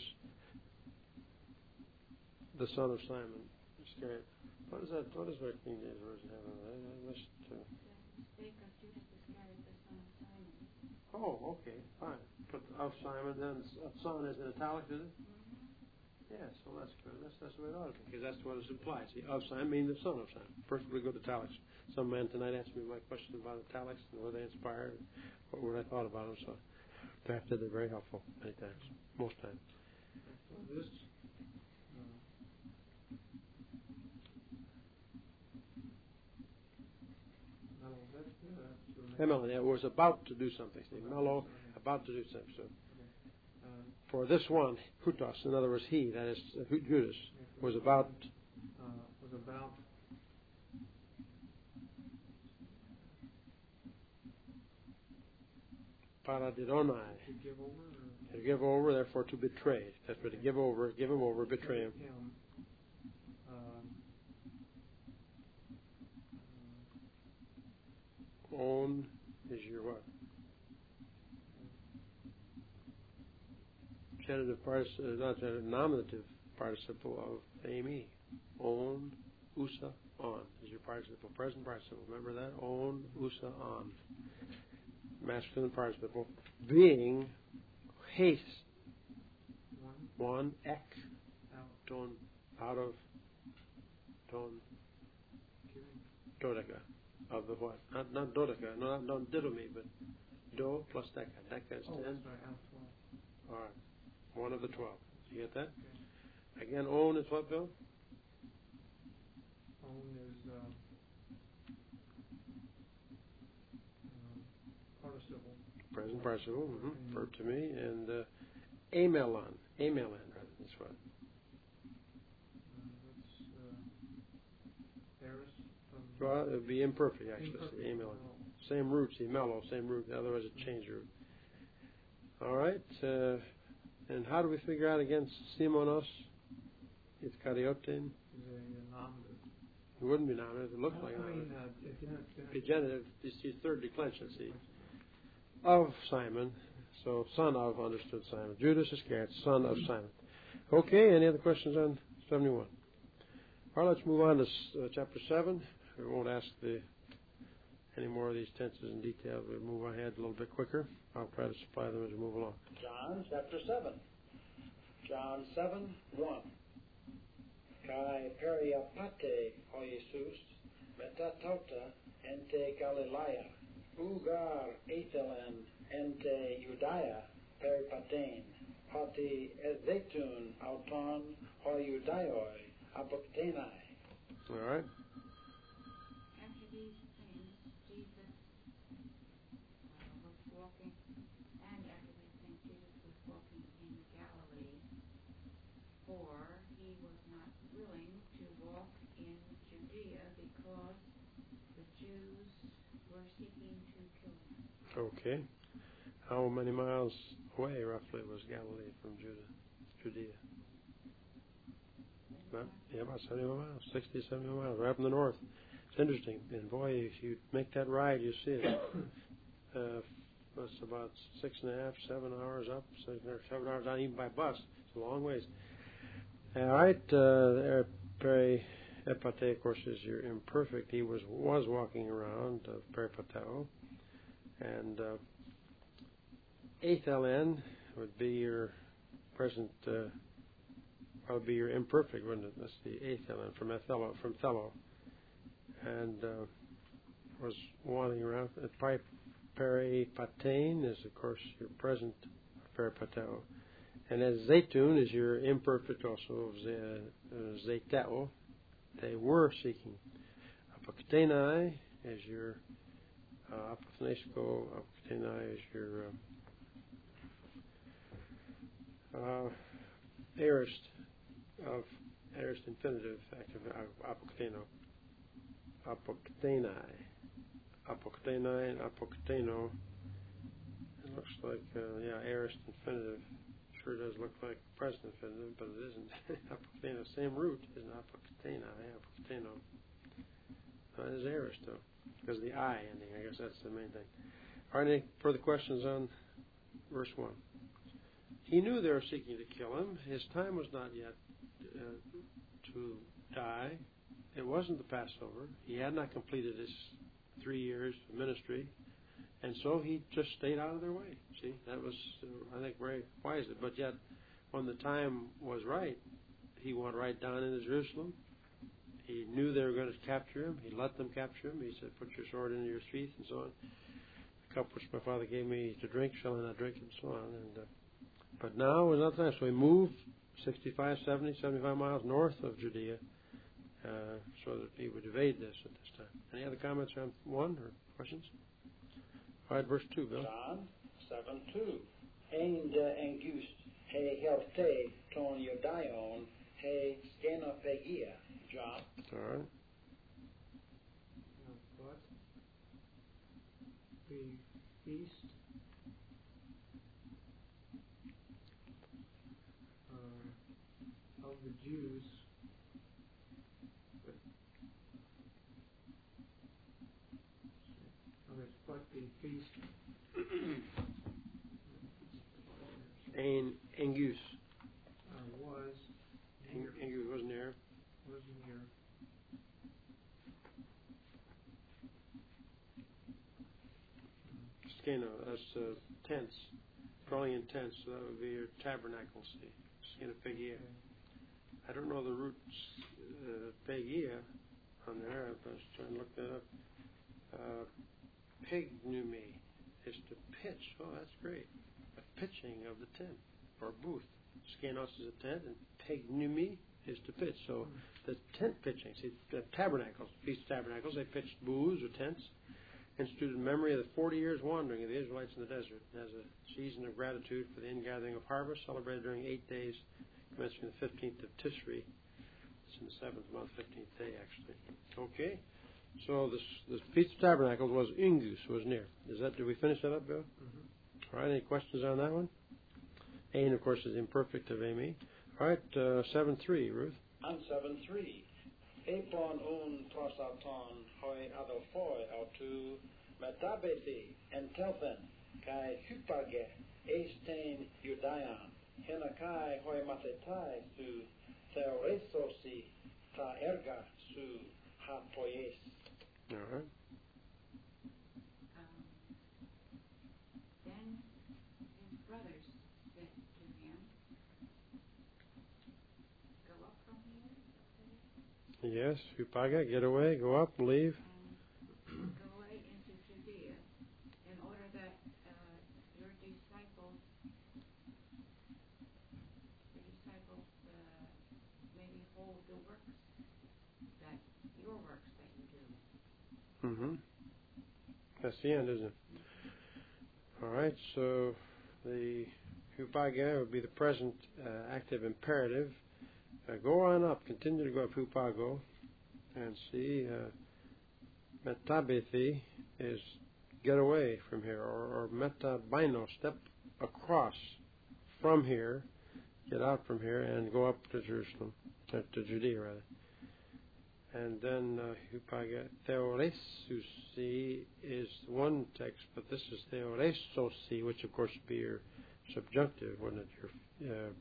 [SPEAKER 1] the son of Simon Iscariot. What is that? What does my King James version have on that? I missed. Uh...
[SPEAKER 3] Spake of Judas Iscariot, the son of Simon.
[SPEAKER 1] Oh, okay, fine. But of Simon, then of son is in italics, is it?
[SPEAKER 3] Mm-hmm.
[SPEAKER 1] Yeah, so that's good. That's that's the way it ought to be, because that's what it implies. See, of Simon means the son of Simon. Perfectly good italics. Some man tonight asked me my question about italics and were they inspired, what what I thought about them. So, in fact, they're very helpful many times, most times.
[SPEAKER 4] So this.
[SPEAKER 1] Melon, it was about to do something. See, Mello, about to do something. So, for this one, Hutos, in other words, he, that is uh, Judas, was about.
[SPEAKER 4] Uh, was about.
[SPEAKER 1] Paradidonai.
[SPEAKER 4] To give over.
[SPEAKER 1] To give over, therefore to betray. That's what to give over, give him over, betray him.
[SPEAKER 4] him.
[SPEAKER 1] Own is your what? Genitive participle, not genitive, nominative participle of ame. Own, usa, on is your participle, present participle. Remember that? Own, usa, on. Masculine participle. Being haste. One ek
[SPEAKER 4] out,
[SPEAKER 1] ton out of ton
[SPEAKER 4] giving.
[SPEAKER 1] dodeka of the what? Not not dodeka, no, not, not didomi, but do plus deka. Deka is
[SPEAKER 4] Oh,
[SPEAKER 1] ten.
[SPEAKER 4] sorry, out twelve.
[SPEAKER 1] All right, one of the twelve. You get that?
[SPEAKER 4] Okay.
[SPEAKER 1] Again, own is what, Bill?
[SPEAKER 4] Own is um, um, participle.
[SPEAKER 1] Present participle, mm-hmm.
[SPEAKER 4] Mhm.
[SPEAKER 1] Verb to me, and uh, amelon, amelon, rather. That's what.
[SPEAKER 4] Uh, that's uh, aorist. From
[SPEAKER 1] Well, it would be imperfect, actually.
[SPEAKER 4] imperfect.
[SPEAKER 1] Amelon.
[SPEAKER 4] Oh.
[SPEAKER 1] Same root, see, mellow, same root. Otherwise, it change root. All right. Uh, and how do we figure out against simonos? It's kariotin.
[SPEAKER 4] Is a nominative.
[SPEAKER 1] It wouldn't be nominative. It looks
[SPEAKER 4] I
[SPEAKER 1] like
[SPEAKER 4] mean,
[SPEAKER 1] nominative.
[SPEAKER 4] uh, if you have, if
[SPEAKER 1] Be
[SPEAKER 4] you have-
[SPEAKER 1] genitive. You see, third declension. See, of Simon. So son of understood Simon. Judas Iscariot, son of Simon. Okay. Any other questions on seventy-one? All right. Let's move on to uh, chapter seven. We won't ask the any more of these tenses in detail. We'll move ahead a little bit quicker. I'll try to supply them as we move along.
[SPEAKER 2] John chapter seven. John seven, one. Kai periapate o Jesus, metatauta ente Galilea, ugar ethelen ente Judea peripatein, hoti ezetun auton ho Judaioi apoktenai.
[SPEAKER 1] All right.
[SPEAKER 3] After these things, Jesus uh, was walking, and after these things, Jesus was walking in Galilee, for he was not willing to walk in Judea because the Jews were seeking to kill him.
[SPEAKER 1] Okay. How many miles away, roughly, was Galilee from Judah, Judea? About, yeah, about seventy miles, sixty, seventy miles, right up in the north. It's interesting. And boy, if you make that ride, you see it. Uh, that's about six and a half, seven hours up, six or seven hours down, even by bus. It's a long ways. All right. Uh, peri epate, of course, is your imperfect. He was was walking around, uh, peripateo. And uh, ethelen would be your present, uh, would be your imperfect, wouldn't it? That's the ethelen from ethelo, from thelo. And uh, was wandering around. Uh, peripatein is, of course, your present peripateo. And as zaytun is your imperfect also, zayteo. They were seeking. Apoktenai is your uh, apopnesko. Apoktenai is your uh, uh, aorist of aorist infinitive active uh, apokteno. Apoktenai. Apoktenai and apokteno. It looks like, uh, yeah, aorist infinitive. Sure does look like present infinitive, but it isn't. Apokteno, same root, isn't apoktena, apokteno. Uh, it is aorist, though, because of the I ending. I guess that's the main thing. All right, any further questions on verse one? He knew they were seeking to kill him. His time was not yet uh, to die. It wasn't the Passover. He had not completed his three years of ministry. And so he just stayed out of their way. See, that was, uh, I think, very wise. But yet, when the time was right, he went right down into Jerusalem. He knew they were going to capture him. He let them capture him. He said, put your sword into your sheath and so on. The cup which my father gave me to drink, shall I not drink, and so on. And uh, But now was not the time. So he moved sixty-five, seventy, seventy-five miles north of Judea uh, so that he would evade this at this time. Any other comments on one or questions? All right, verse two, Bill.
[SPEAKER 2] John seven, two. Ein de engust, he helte ton Judaion, he skenophagia. John.
[SPEAKER 1] All right.
[SPEAKER 4] Uh, but the feast uh, of the Jews, but, okay, but the feast
[SPEAKER 1] Ein engus.
[SPEAKER 4] uh, was
[SPEAKER 1] En-
[SPEAKER 4] near,
[SPEAKER 1] Engus was near.
[SPEAKER 4] was near.
[SPEAKER 1] Skeno, that's uh, tents. Dwelling in tents, so that would be your tabernacle. See, skin of pigia. I don't know the root uh, pigia on there. I was trying to look that up. Uh, Pignumi is to pitch. Oh, that's great. A pitching of the tent or booth. Skenos is a tent, and pignumi is to pitch. So the tent pitching, see, the tabernacles, Feast of Tabernacles, they pitched booths or tents, instituted in memory of the forty years wandering of the Israelites in the desert, as a season of gratitude for the ingathering of harvest, celebrated during eight days, commencing the fifteenth of Tisri. It's in the seventh month, fifteenth day, actually. Okay. So this, the Feast of Tabernacles was Ingus, was near. Is that? Did we finish that up, Bill? Mm-hmm. All right. Any questions on that one? Ain, of course, is imperfect of Amy. All right. Uh, seven three, Ruth.
[SPEAKER 2] And seven three. Epon un prosaton hoi adelphoi autu metabethi en telfen kai hypage estain judayan henakai hoi mathetai su theoresosi ta erga su hapoies.
[SPEAKER 1] All right.
[SPEAKER 3] Um, then his brothers said to him, "Go up from here."
[SPEAKER 1] Yes, Hupaga, get away, go up, leave.
[SPEAKER 3] And go away into Judea, in order that uh, your disciples, your disciples uh, may behold the works that your works that you do.
[SPEAKER 1] Mm-hmm. That's the end, isn't it? All right, so the Hupaga would be the present uh, active imperative. Uh, go on up, continue to go up Hupago, and see, uh, Metabethi is get away from here, or, or Metabino, step across from here, get out from here, and go up to Jerusalem, uh, to Judea, rather. And then uh, Hupaga, Theoresusi is one text, but this is Theoresosi, which of course would be your subjunctive, wouldn't it? Your uh,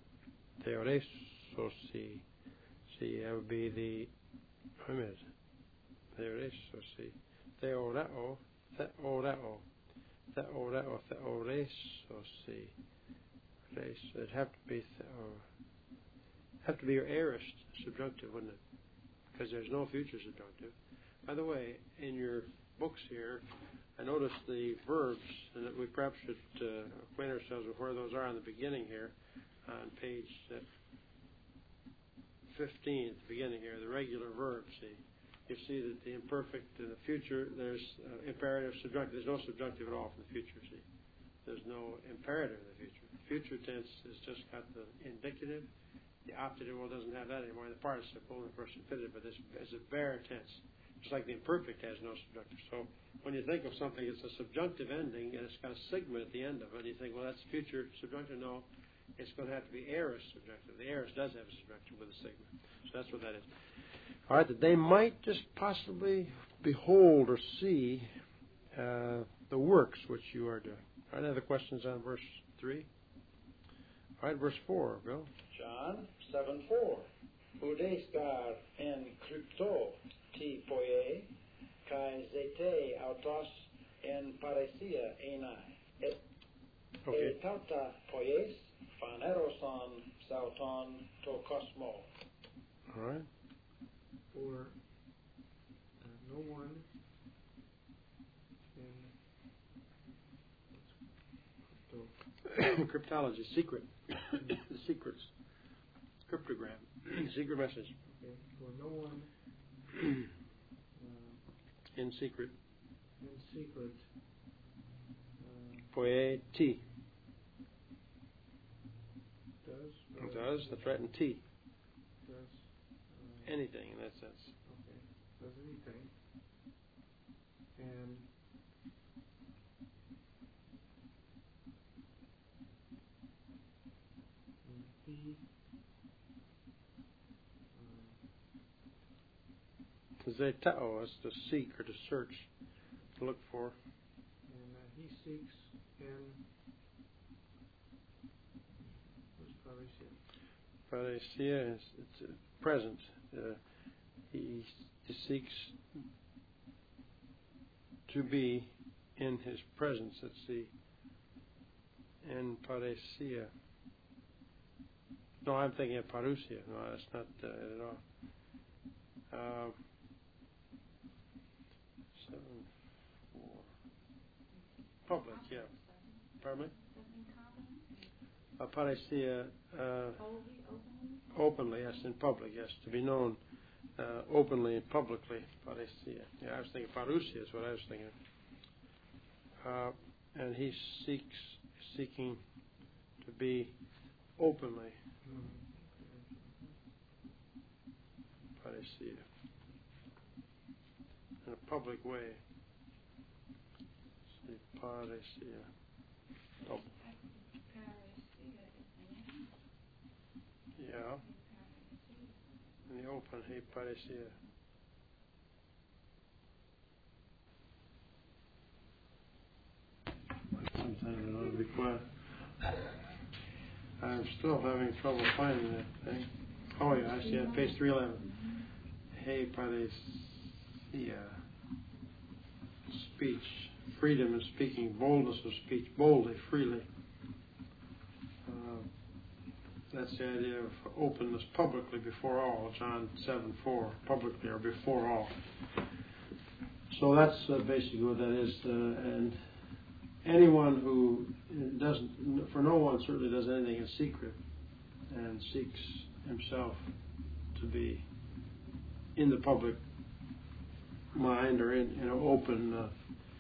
[SPEAKER 1] Theoresosi. See, that would be the, wait a minute, Theoresosi. Theoreo, Theoreo, Theoreo, Theoresosi. It'd have to be, Theor, have to be your aorist subjunctive, wouldn't it? Because there's no future subjunctive. By the way, in your books here, I noticed the verbs, and that we perhaps should uh, acquaint ourselves with where those are in the beginning here, on page uh, fifteen, at the beginning here, the regular verbs. See, you see that the imperfect in the future, there's uh, imperative, subjunctive. There's no subjunctive at all from the future. See, there's no imperative in the future. The future tense has just got the indicative. The optative, well, doesn't have that anymore. The participle and the first infinitive, but this is a bare tense. Just like the imperfect has no subjunctive. So when you think of something, it's a subjunctive ending, and it's got a sigma at the end of it. You think, well, that's future subjunctive. No, it's going to have to be aorist subjunctive. The aorist does have a subjunctive with a sigma. So that's what that is. All right, that they might just possibly behold or see uh, the works which you are doing. All right, other questions on verse three? All right, verse four, Bill.
[SPEAKER 2] John seven four. Udeskar en krypto ti poie, kai zete autos en paresia enai. Et
[SPEAKER 1] Okay.
[SPEAKER 2] tauta poies phaneroson sauton to cosmo.
[SPEAKER 1] All right.
[SPEAKER 4] For uh, no one can
[SPEAKER 1] Cryptology, secret. The secrets. Cryptogram. Secret message.
[SPEAKER 4] okay, for no one uh,
[SPEAKER 1] In secret.
[SPEAKER 4] in secret uh,
[SPEAKER 1] Poie T.
[SPEAKER 4] does
[SPEAKER 1] It does. That's right. And T.
[SPEAKER 4] does uh,
[SPEAKER 1] Anything in that sense.
[SPEAKER 4] okay, does anything, and and he uh,
[SPEAKER 1] Zetao is to seek or to search, to look for.
[SPEAKER 4] and uh, he seeks in where's Paresia?
[SPEAKER 1] Paresia is it's uh, present. Uh, he, he seeks to be in his presence. Let's see. En paresia. No, I'm thinking of parousia. No, that's not uh, it at all. Uh, seven, four. Public, yeah. Pardon me? Uh, parousia, uh, openly, yes, in public, yes, to be known uh, openly and publicly. Parousia. Yeah, I was thinking parousia is what I was thinking. Uh, and he seeks, seeking to be openly. Parousia. In a public way. See, parousia. Oh. Yeah. In the open, he parousia. Sometimes I ought to be quiet. I'm still having trouble finding that thing. Oh yeah, I see it. Page three eleven. Hey, parousia. Speech, freedom in speaking, boldness of speech, boldly, freely. Uh, that's the idea of openness publicly before all. John seven four, publicly or before all. So that's uh, basically what that is. Uh, and anyone who doesn't, for no one certainly does anything in secret and seeks himself to be in the public mind or in, in open, uh,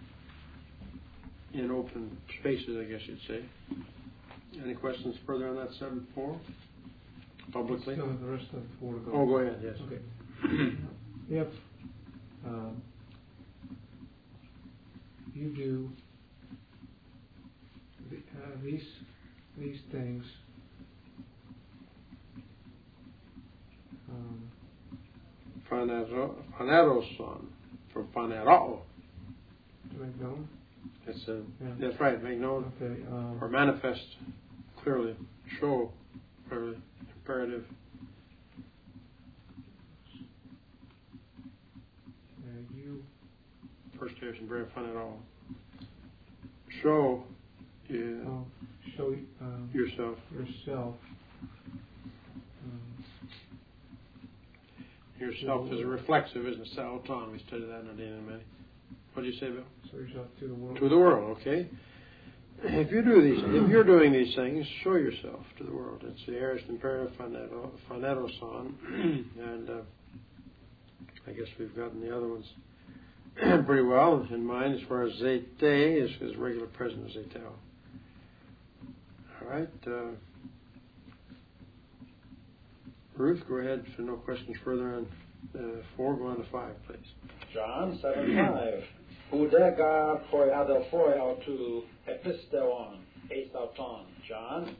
[SPEAKER 1] in open spaces, I guess you'd say. Any questions further on that seven four? Publicly?
[SPEAKER 4] Still have the rest of the four to go.
[SPEAKER 1] Oh, go ahead, yes.
[SPEAKER 4] Okay. If um, you do the, uh, these these things, um,
[SPEAKER 1] Phaneroson, from phanerao.
[SPEAKER 4] to make known.
[SPEAKER 1] It's a,
[SPEAKER 4] Yeah.
[SPEAKER 1] That's right, make known.
[SPEAKER 4] Okay. Um,
[SPEAKER 1] Or manifest clearly, show clearly, imperative.
[SPEAKER 4] uh, you
[SPEAKER 1] First person, very phanerao. Show yeah,
[SPEAKER 4] uh, show um,
[SPEAKER 1] yourself.
[SPEAKER 4] yourself. Um,
[SPEAKER 1] Yourself is a reflexive, isn't it? Saoton, we studied that in our Dana Many. What do you say, Bill?
[SPEAKER 4] show yourself to the world.
[SPEAKER 1] To the world, okay. If you do these, if you're doing these things, show yourself to the world. It's the aorist imperative phaneroson, and uh, I guess we've gotten the other ones pretty well in mind as far as zete is, is regular present zeteo. All right. Uh, Ruth, go ahead. For no questions further on uh, four, go on to five, please.
[SPEAKER 2] John seven five. Udega poi adelphoi autu episteon eistauton. John.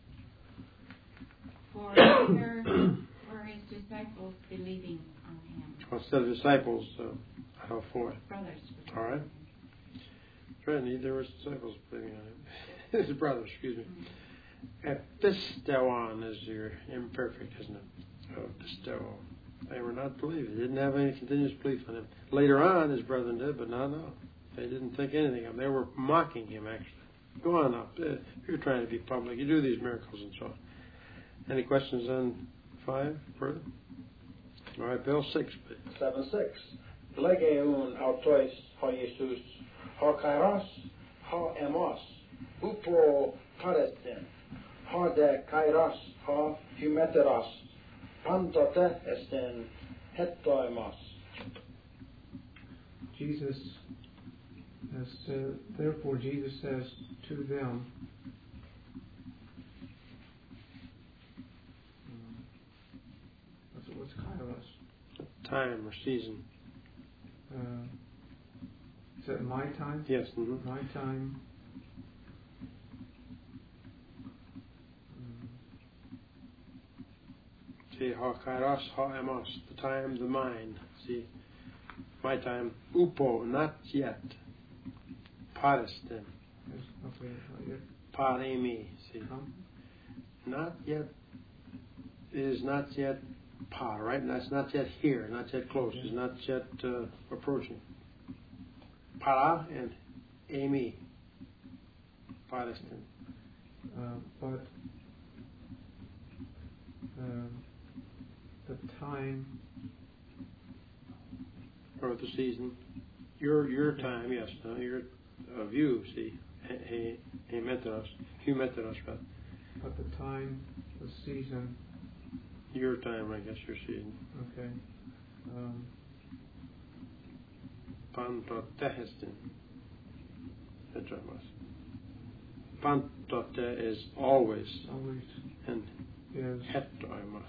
[SPEAKER 3] For here were his disciples believing on him.
[SPEAKER 1] Well, instead of disciples, uh, adelphoi.
[SPEAKER 3] Brothers.
[SPEAKER 1] All right. Right, indeed, there were disciples believing on him. His brothers, excuse me. Episteon is your imperfect, isn't it? Oh, pisteo. They were not believing. They didn't have any continuous belief in him. Later on, his brethren did, but not now. They didn't think anything of him. They were mocking him, actually. Go on up. Uh, you're trying to be public. You do these miracles and so on. Any questions on five further? All right, Bill, six, please.
[SPEAKER 2] seven six. Legeun autois ha Jesus ha kairos ha emos upo parestin ha de kairos ha humeteros pantote estin hetoimos.
[SPEAKER 4] Jesus, as to, therefore Jesus says to them, um, what's, what's kairos?
[SPEAKER 1] Time or season.
[SPEAKER 4] Uh, is that my time?
[SPEAKER 1] Yes. Mm-hmm.
[SPEAKER 4] My time. Um,
[SPEAKER 1] See, ha kairos, ha emos. The time, the mind. See, my time, upo, not yet. Parestin.
[SPEAKER 4] yes, okay. Uh, yeah.
[SPEAKER 1] Paremi. See,
[SPEAKER 4] Huh?
[SPEAKER 1] not yet is not yet pa, right? And that's not yet here, not yet close, is not yet uh, approaching. Para and emi. Parestin.
[SPEAKER 4] Uh, but um, the time
[SPEAKER 1] or the season. Your your time, yes. No, your of you. See, he he meant us. You meant us, but.
[SPEAKER 4] At the time, the season.
[SPEAKER 1] Your time, I guess. Your season.
[SPEAKER 4] Okay. Um,
[SPEAKER 1] Pantotehestin. Pantote is always.
[SPEAKER 4] Always.
[SPEAKER 1] And
[SPEAKER 4] is.
[SPEAKER 1] Hetoimas.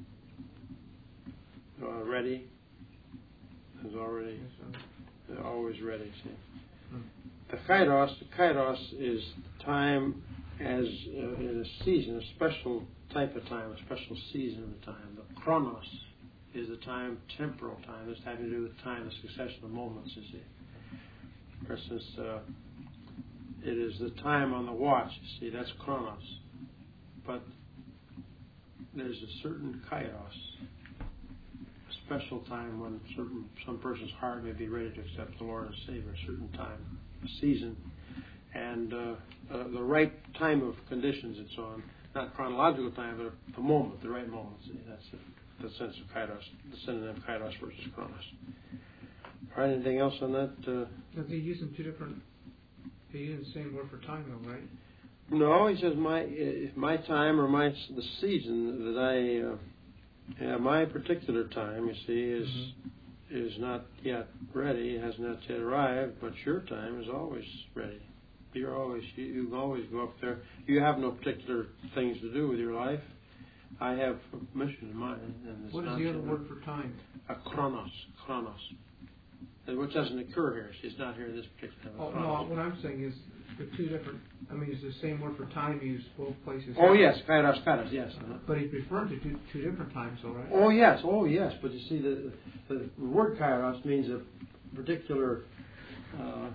[SPEAKER 1] Uh, ready. Is already.
[SPEAKER 4] Yes,
[SPEAKER 1] They're always ready. See.
[SPEAKER 4] Hmm.
[SPEAKER 1] The kairos. The kairos is time as uh, in a season, a special type of time, a special season of the time. The chronos is the time, temporal time. It's having to do with time, the succession of moments, you see. For instance, uh, it is the time on the watch, you see, that's chronos. But there's a certain kairos, a special time when certain some person's heart may be ready to accept the Lord as Savior, a certain time, a season, and uh, uh, the right time of conditions and so on. Not chronological time, but the moment, the right moment. See, that's it. The sense of kairos, the synonym kairos versus chronos. All right, anything else on that? Uh,
[SPEAKER 4] Does he use two different? He uses the same word for time, though, right?
[SPEAKER 1] No, he says my uh, my time or my the season that I uh, yeah my particular time. You see, is mm-hmm. is not yet ready, has not yet arrived, but your time is always ready. You're always you, you can always go up there. You have no particular things to do with your life. I have a mission in mind. And it's
[SPEAKER 4] what is
[SPEAKER 1] not
[SPEAKER 4] the other word for time?
[SPEAKER 1] A chronos, chronos, which doesn't occur here. It's not here in this particular.
[SPEAKER 4] Oh
[SPEAKER 1] chronos.
[SPEAKER 4] no, what I'm saying is the two different. I mean, it's the same word for time used both places.
[SPEAKER 1] Oh yes, kairos, kairos, yes. Uh-huh.
[SPEAKER 4] But he's referring to two, two different times, though, right?
[SPEAKER 1] Oh yes, oh yes. But you see, the the, the word kairos means a particular. Uh,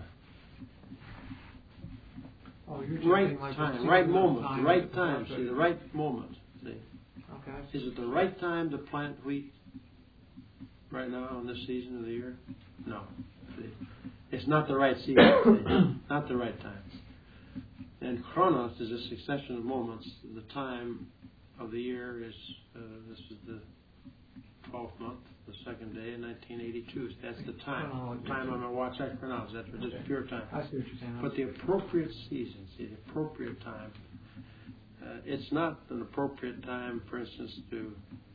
[SPEAKER 4] Oh, you're
[SPEAKER 1] right
[SPEAKER 4] like
[SPEAKER 1] time, right moment,
[SPEAKER 4] time,
[SPEAKER 1] the right time. See, the right moment. See.
[SPEAKER 4] Okay.
[SPEAKER 1] Is it the right time to plant wheat right now in this season of the year? No. See. It's not the right season. Not the right time. And chronos is a succession of moments. The time of the year is, uh, this is the twelfth month, the second day in nineteen eighty-two. That's the time. Oh, time on my watch, I pronounce that for just
[SPEAKER 4] okay.
[SPEAKER 1] pure time.
[SPEAKER 4] I see what you're saying.
[SPEAKER 1] But the appropriate season, see, the appropriate time. Uh, it's not an appropriate time, for instance, to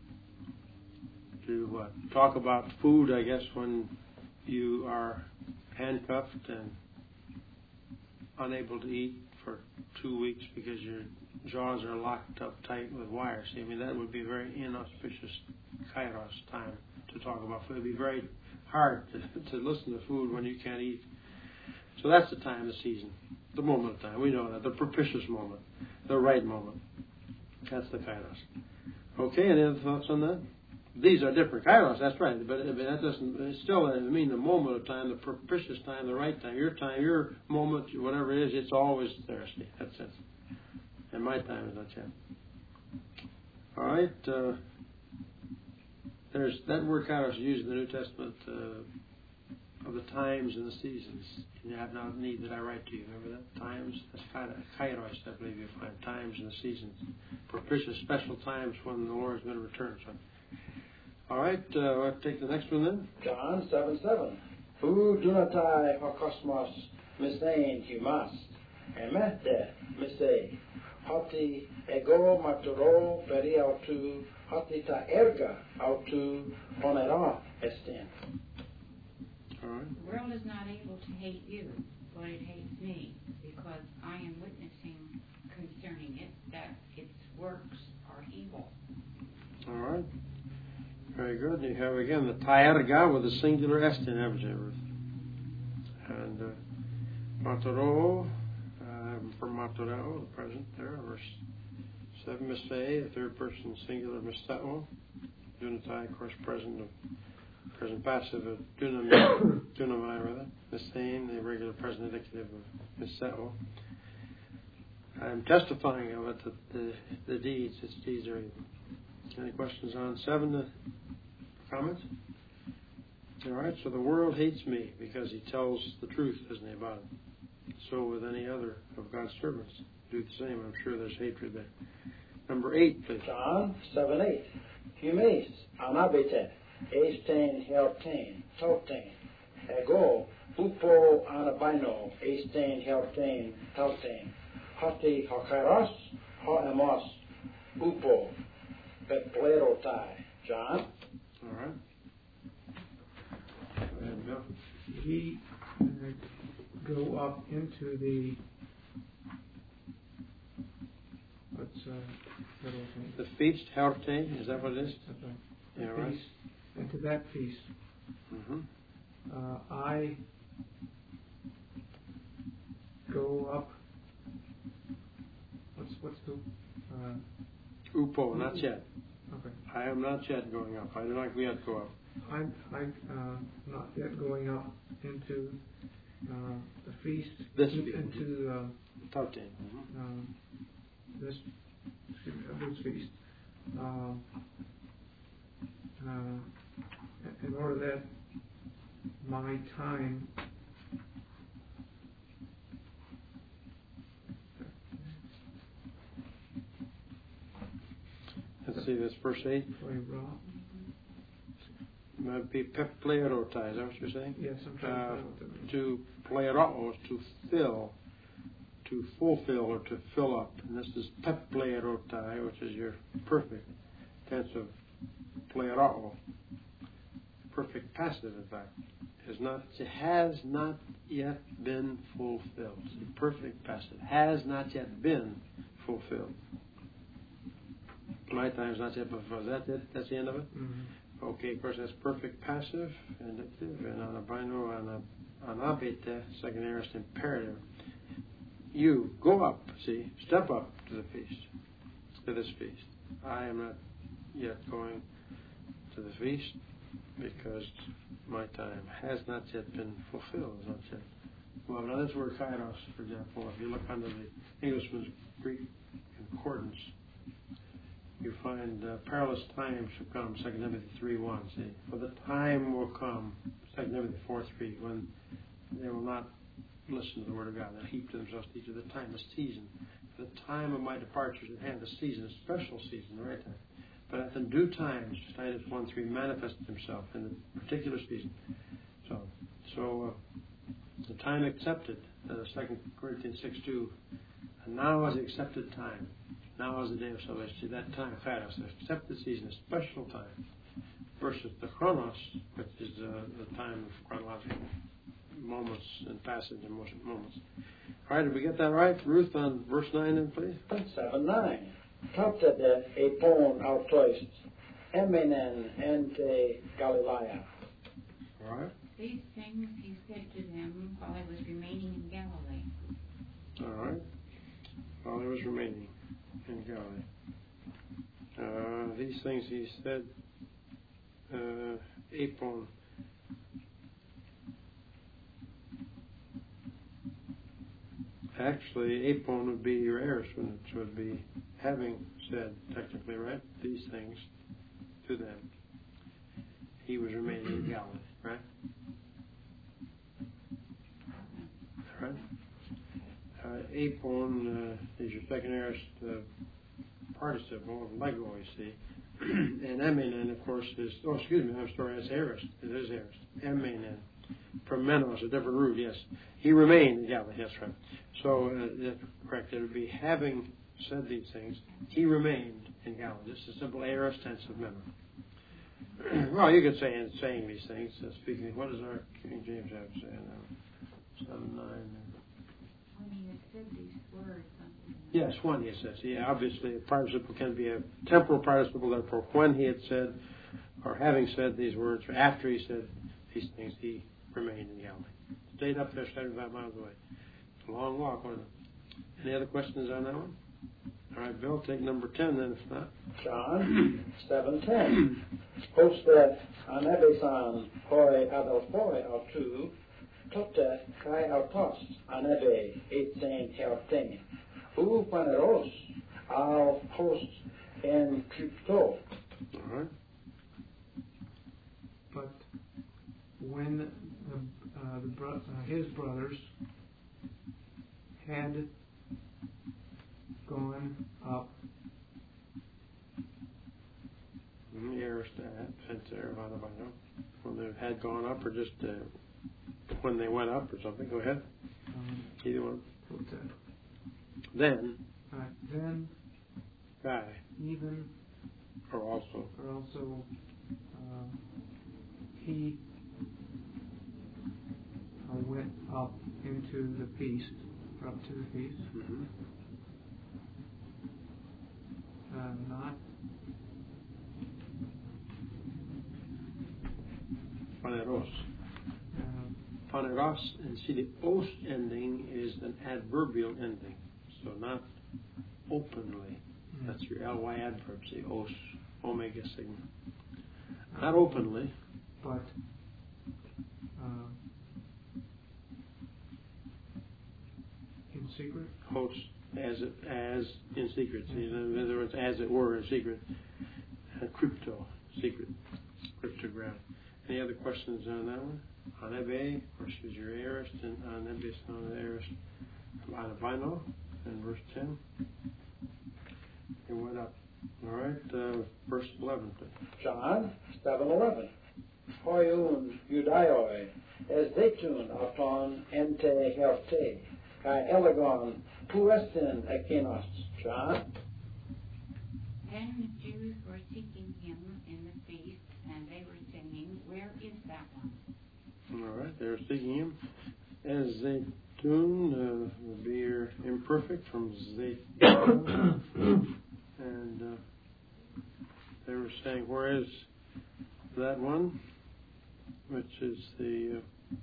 [SPEAKER 1] to uh, talk about food, I guess, when you are handcuffed and unable to eat for two weeks because your jaws are locked up tight with wires. See, I mean, that would be a very inauspicious kairos time to talk about food. It would be very hard to, to listen to food when you can't eat. So that's the time, the season, the moment of time. We know that, the propitious moment, the right moment. That's the kairos. Okay, any other thoughts on that? These are different kairos, that's right, but that doesn't, it still doesn't mean the moment of time, the propitious time, the right time. Your time, your moment, whatever it is, it's always there, Steve. That's it. And my time is not yet. All right. Uh, there's that word kairos is used in the New Testament uh, of the times and the seasons. And you have no need that I write to you. Remember that? Times, that's kairos, I believe you find. Times and the seasons. Propitious, special times when the Lord is going to return. So. All right. Uh, I'll take the next one then.
[SPEAKER 2] John seven seven. Hu dunatai hakosmos misein humas. Emete misei. Hoti ego maturo peri autu. Hoti ta erga autu ponera estin.
[SPEAKER 1] All right.
[SPEAKER 3] The world is not able to hate you, but it hates me, because I am witnessing concerning it that its works are evil.
[SPEAKER 1] All right. Very good. You have again the taerga with a singular estin, haven't you, Ruth? And uh, maturo, uh, from maturao, the present there, verse seven, misei, the third person singular mistao. Dunatai, of course, present of present passive of dunamai, dunamai rather. Misein, the regular present indicative of mistao. I'm testifying of it that the the deeds, its deeds are evil. Any questions on seven? Uh, comments? All right, so the world hates me because he tells the truth, doesn't he, about it? So with any other of God's servants, do the same. I'm sure there's hatred there. Number eight, please.
[SPEAKER 2] John seven eight. Humes anabete, eistain helptain, tautain. Ego, upo anabino, eistain helptain, tautain. Hoti hokeros, hoemos, upo, betlerotai. John?
[SPEAKER 1] All right. Go ahead, Bill.
[SPEAKER 4] He uh, go up into the what's uh, little thing?
[SPEAKER 1] The feast, Helte, is that what it is?
[SPEAKER 4] That's right. The
[SPEAKER 1] Yeah, right.
[SPEAKER 4] feast. Into that feast,
[SPEAKER 1] Mm-hmm.
[SPEAKER 4] uh, I go up. What's what's the? Uh,
[SPEAKER 1] Upo, not yet.
[SPEAKER 4] okay.
[SPEAKER 1] I am not yet going up. I do not yet go up.
[SPEAKER 4] I'm I'm uh, not yet going up into uh, the feast.
[SPEAKER 1] This
[SPEAKER 4] in-
[SPEAKER 1] feast.
[SPEAKER 4] into uh,
[SPEAKER 1] Tautain. Mm-hmm.
[SPEAKER 4] um, this excuse me, uh, this feast. Uh, uh, in order that my time
[SPEAKER 1] Let's see, this verse eight.
[SPEAKER 4] play rock.
[SPEAKER 1] Might be peplerotai, is that what you're saying?
[SPEAKER 4] Yes, I'm trying
[SPEAKER 1] Uh,
[SPEAKER 4] to find what that means.
[SPEAKER 1] to pleroo is to fill, to fulfill or to fill up. And this is peplerotai, which is your perfect tense of pleroo. Perfect passive, in fact. Is not, it has not yet been fulfilled. It's perfect passive. Has not yet been fulfilled. My time is not yet fulfilled. Is that it? That's the end of it?
[SPEAKER 4] Mm-hmm.
[SPEAKER 1] Okay, of course, that's perfect passive, indicative, and anabino, ana- anabete, second aorist imperative. You go up, see, step up to the feast, to this feast. I am not yet going to the feast because my time has not yet been fulfilled. Not yet. Well, now this word kairos, for example, if you look under the Englishman's Greek concordance, you find uh, perilous times shall come, Second Timothy three one, see. For the time will come, Second Timothy four three, when they will not listen to the word of God. They'll heap to themselves each of the time, the season. For the time of my departure is at hand, the season, a special season, the right time. But at the due time, Titus one three manifested himself in the particular season. So, so uh, the time accepted, uh, Second Corinthians six two, and now is the accepted time. Now is the day of salvation. See, that time, kairos, the accepted season, a special time, versus the chronos, which is uh, the time of chronological moments and passage and motion moments. All right, did we get that right? Ruth, on verse nine then, please.
[SPEAKER 2] seven nine. Taptede epon autoist, eminen ente Galilea.
[SPEAKER 1] All right.
[SPEAKER 3] These things he said to them while he was remaining in Galilee.
[SPEAKER 1] All right. While he was remaining in Galilee. Uh, these things he said, uh, apon. Actually, apon would be your aorist, which would be having said, technically, right, these things to them. He was remaining in Galilee, right? Right? Uh, apon uh, is your second aorist uh, participle of lego, you see. And eminen, of course, is, oh, excuse me, I'm sorry, it's aorist. It is aorist. Eminen. From menos, a different root, yes. He remained in Galilee, that's right. So, uh, that's correct. It would be having said these things, he remained in Galilee. This is a simple aorist tense of memory. Well, you could say in saying these things, uh, speaking, what does our King James have to say now? seven, nine.
[SPEAKER 3] When he had said these words unto them.
[SPEAKER 1] Yes, when he had said. See, obviously, a participle can be a temporal participle, therefore, when he had said, or having said these words, or after he said these things, he remained in Galilee. Stayed up there seventy-five miles away. It's a long walk, wasn't it? Any other questions on that one? All right, Bill, take number ten then, if not.
[SPEAKER 2] John seven ten. Poste anebesan hoi adelphoi autu, tote kai autos anebe etsen helpten. U paneros al post en crypto.
[SPEAKER 1] All right.
[SPEAKER 4] But when the, uh, the bro- uh, his brothers had gone up
[SPEAKER 1] Aorist and Saravana, when they had gone up, or just uh, when they went up or something? Go ahead.
[SPEAKER 4] Um,
[SPEAKER 1] Either one.
[SPEAKER 4] okay.
[SPEAKER 1] Then,
[SPEAKER 4] Uh, then,
[SPEAKER 1] guy,
[SPEAKER 4] even,
[SPEAKER 1] or also.
[SPEAKER 4] or also, uh, he uh, went up into the feast, or up to the feast,
[SPEAKER 1] Mm-hmm.
[SPEAKER 4] uh, not
[SPEAKER 1] Phaneros.
[SPEAKER 4] uh,
[SPEAKER 1] Phaneros, and see the os ending is an adverbial ending, so not openly.
[SPEAKER 4] mm,
[SPEAKER 1] That's your ly adverb, see os, omega sigma. Not openly.
[SPEAKER 4] but uh, in secret.
[SPEAKER 1] Host as it, as in secret. See, in other words, as it were in secret. Uh, crypto, secret, cryptogram. Any other questions on that one? Anebe versus your aorist, and Anebe son aorist. Anabino in verse ten. It went up. All right, uh, verse eleven.
[SPEAKER 2] John seven eleven. Hoiun Judaioi, as Zetun upon ente helte, kai elegon puestin ekinos. John?
[SPEAKER 3] Then the Jews were seeking him in the feast, and they were saying, where is that one?
[SPEAKER 1] All right, they're seeking him. As Zetun uh, would be your imperfect from Zetun. And uh, they were saying, where is that one? Which is the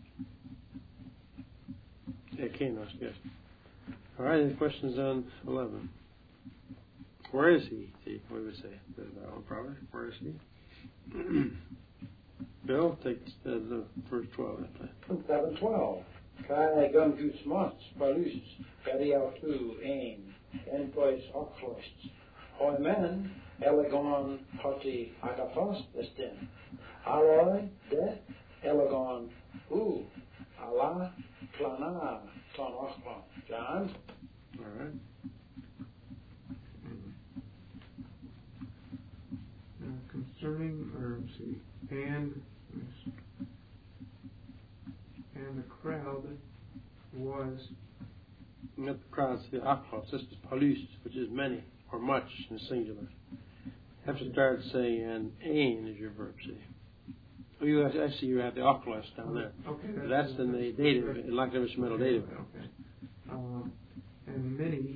[SPEAKER 1] uh, Ekenos, yes. All right, any questions on eleven? Where is he? See, what do we say? There's that one, probably. Where is he? Bill, take the, the verse twelve.
[SPEAKER 2] seven twelve. Kai gungus mos palus, periautu ein, entois oxlost. Hoi men, elegon hoti agathos estin. Aloi de elegon u, ala plana ton ochlon. John?
[SPEAKER 1] All right.
[SPEAKER 4] Uh, concerning, or let's see, and and the crowd was
[SPEAKER 1] Not the crowd, the aklos. This is palus, which is many or much in the singular. Have to start saying and ain is your verb. See. Oh, you have, I see you have the aklos down there.
[SPEAKER 4] okay.
[SPEAKER 1] That's in the dative, in like the middle dative.
[SPEAKER 4] Okay. Um, and many,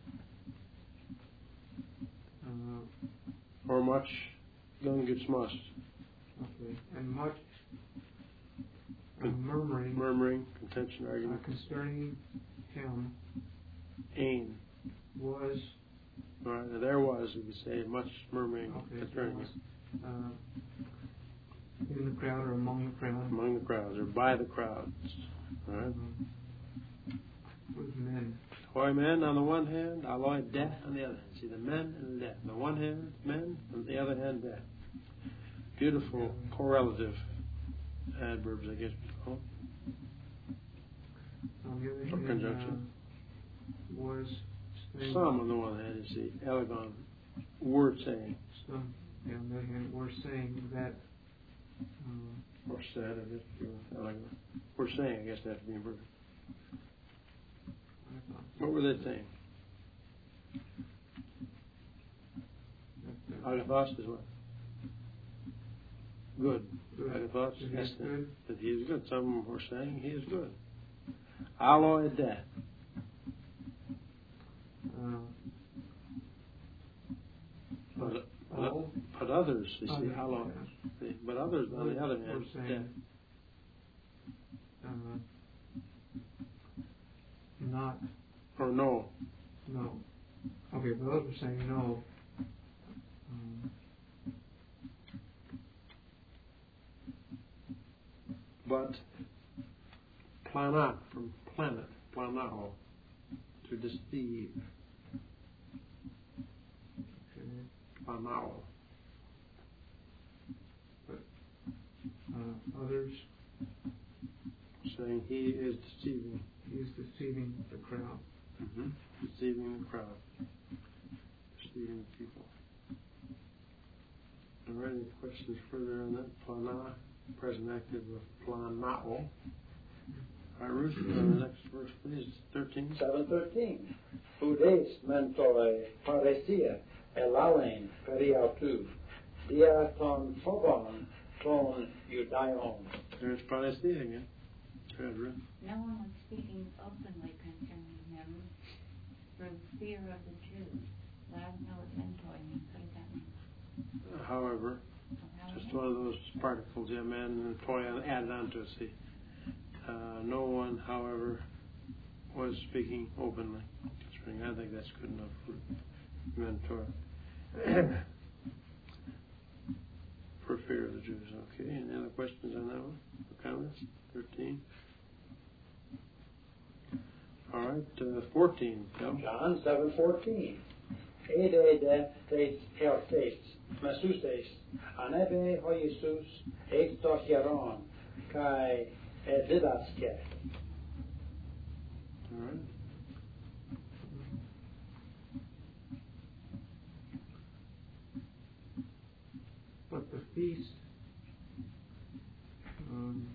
[SPEAKER 4] uh,
[SPEAKER 1] Or much, gungus must.
[SPEAKER 4] okay, and much uh, murmuring,
[SPEAKER 1] Murmuring, contention,
[SPEAKER 4] uh,
[SPEAKER 1] argument.
[SPEAKER 4] concerning him
[SPEAKER 1] Ain.
[SPEAKER 4] was
[SPEAKER 1] All right, now there was, you could say, much murmuring
[SPEAKER 4] okay,
[SPEAKER 1] concerning
[SPEAKER 4] was,
[SPEAKER 1] him.
[SPEAKER 4] uh, in the crowd or among the crowd.
[SPEAKER 1] Among the crowds, or by the crowds. All right.
[SPEAKER 4] Um, with men.
[SPEAKER 1] Hoi men on the one hand, aloi death on the other hand. See the men and the death. On the one hand, men, on the other hand, death. Beautiful correlative adverbs, I guess we call them.
[SPEAKER 4] On the other
[SPEAKER 1] Or
[SPEAKER 4] hand,
[SPEAKER 1] conjunction.
[SPEAKER 4] uh, was saying,
[SPEAKER 1] Some on the one hand is the elegon word saying.
[SPEAKER 4] some, yeah, on the other hand, were saying that um,
[SPEAKER 1] Or said, I guess. If you want, elegon. We're saying, I guess that has to be inverted.
[SPEAKER 4] I thought
[SPEAKER 1] What were they saying?
[SPEAKER 4] that, uh,
[SPEAKER 1] Agathos is what? Good.
[SPEAKER 4] Good.
[SPEAKER 1] Agathos
[SPEAKER 4] That he is
[SPEAKER 1] is
[SPEAKER 4] good.
[SPEAKER 1] that he is good. Some were saying he is good. Aloi death.
[SPEAKER 4] uh,
[SPEAKER 1] But,
[SPEAKER 4] all
[SPEAKER 1] but, but others, you see,
[SPEAKER 4] others,
[SPEAKER 1] aloi.
[SPEAKER 4] yeah,
[SPEAKER 1] See, But others, on the other
[SPEAKER 4] were
[SPEAKER 1] hand,
[SPEAKER 4] saying,
[SPEAKER 1] death.
[SPEAKER 4] uh, not,
[SPEAKER 1] Or no.
[SPEAKER 4] no. Okay, but others were saying no. Um,
[SPEAKER 1] But planat, from planet, planao, to deceive.
[SPEAKER 4] okay,
[SPEAKER 1] Planao.
[SPEAKER 4] uh, others,
[SPEAKER 1] Saying he is deceiving.
[SPEAKER 4] he is deceiving the crowd.
[SPEAKER 1] Mm-hmm. Deceiving the crowd. Deceiving the people. All right, any questions further on that? Plana, present active of planao. All right, Ruth, uh, next verse, please. thirteen.
[SPEAKER 2] seven thirteen. Udes mentoi paresia elalen periautu dia ton phobon ton judaion.
[SPEAKER 1] There's paresia again. Go ahead, Ruth.
[SPEAKER 3] No one was speaking openly concerning him for fear of the Jews. But I don't know what mentoi means. What does that mean?
[SPEAKER 1] Uh, however,
[SPEAKER 3] However?
[SPEAKER 1] just one of those particles, yeah, man, and toy added onto it, see. Uh, no one, however, was speaking openly. I think that's good enough for mentor. For fear of the Jews. Okay, any other questions on that one? Or comments? thirteen. All right, uh, fourteen. Phil.
[SPEAKER 2] John seven fourteen. Ede de tes heortes, mesuses, anebe ho Jesus, ex to hieron, kai edidaske.
[SPEAKER 1] All right.
[SPEAKER 4] But the feast, um,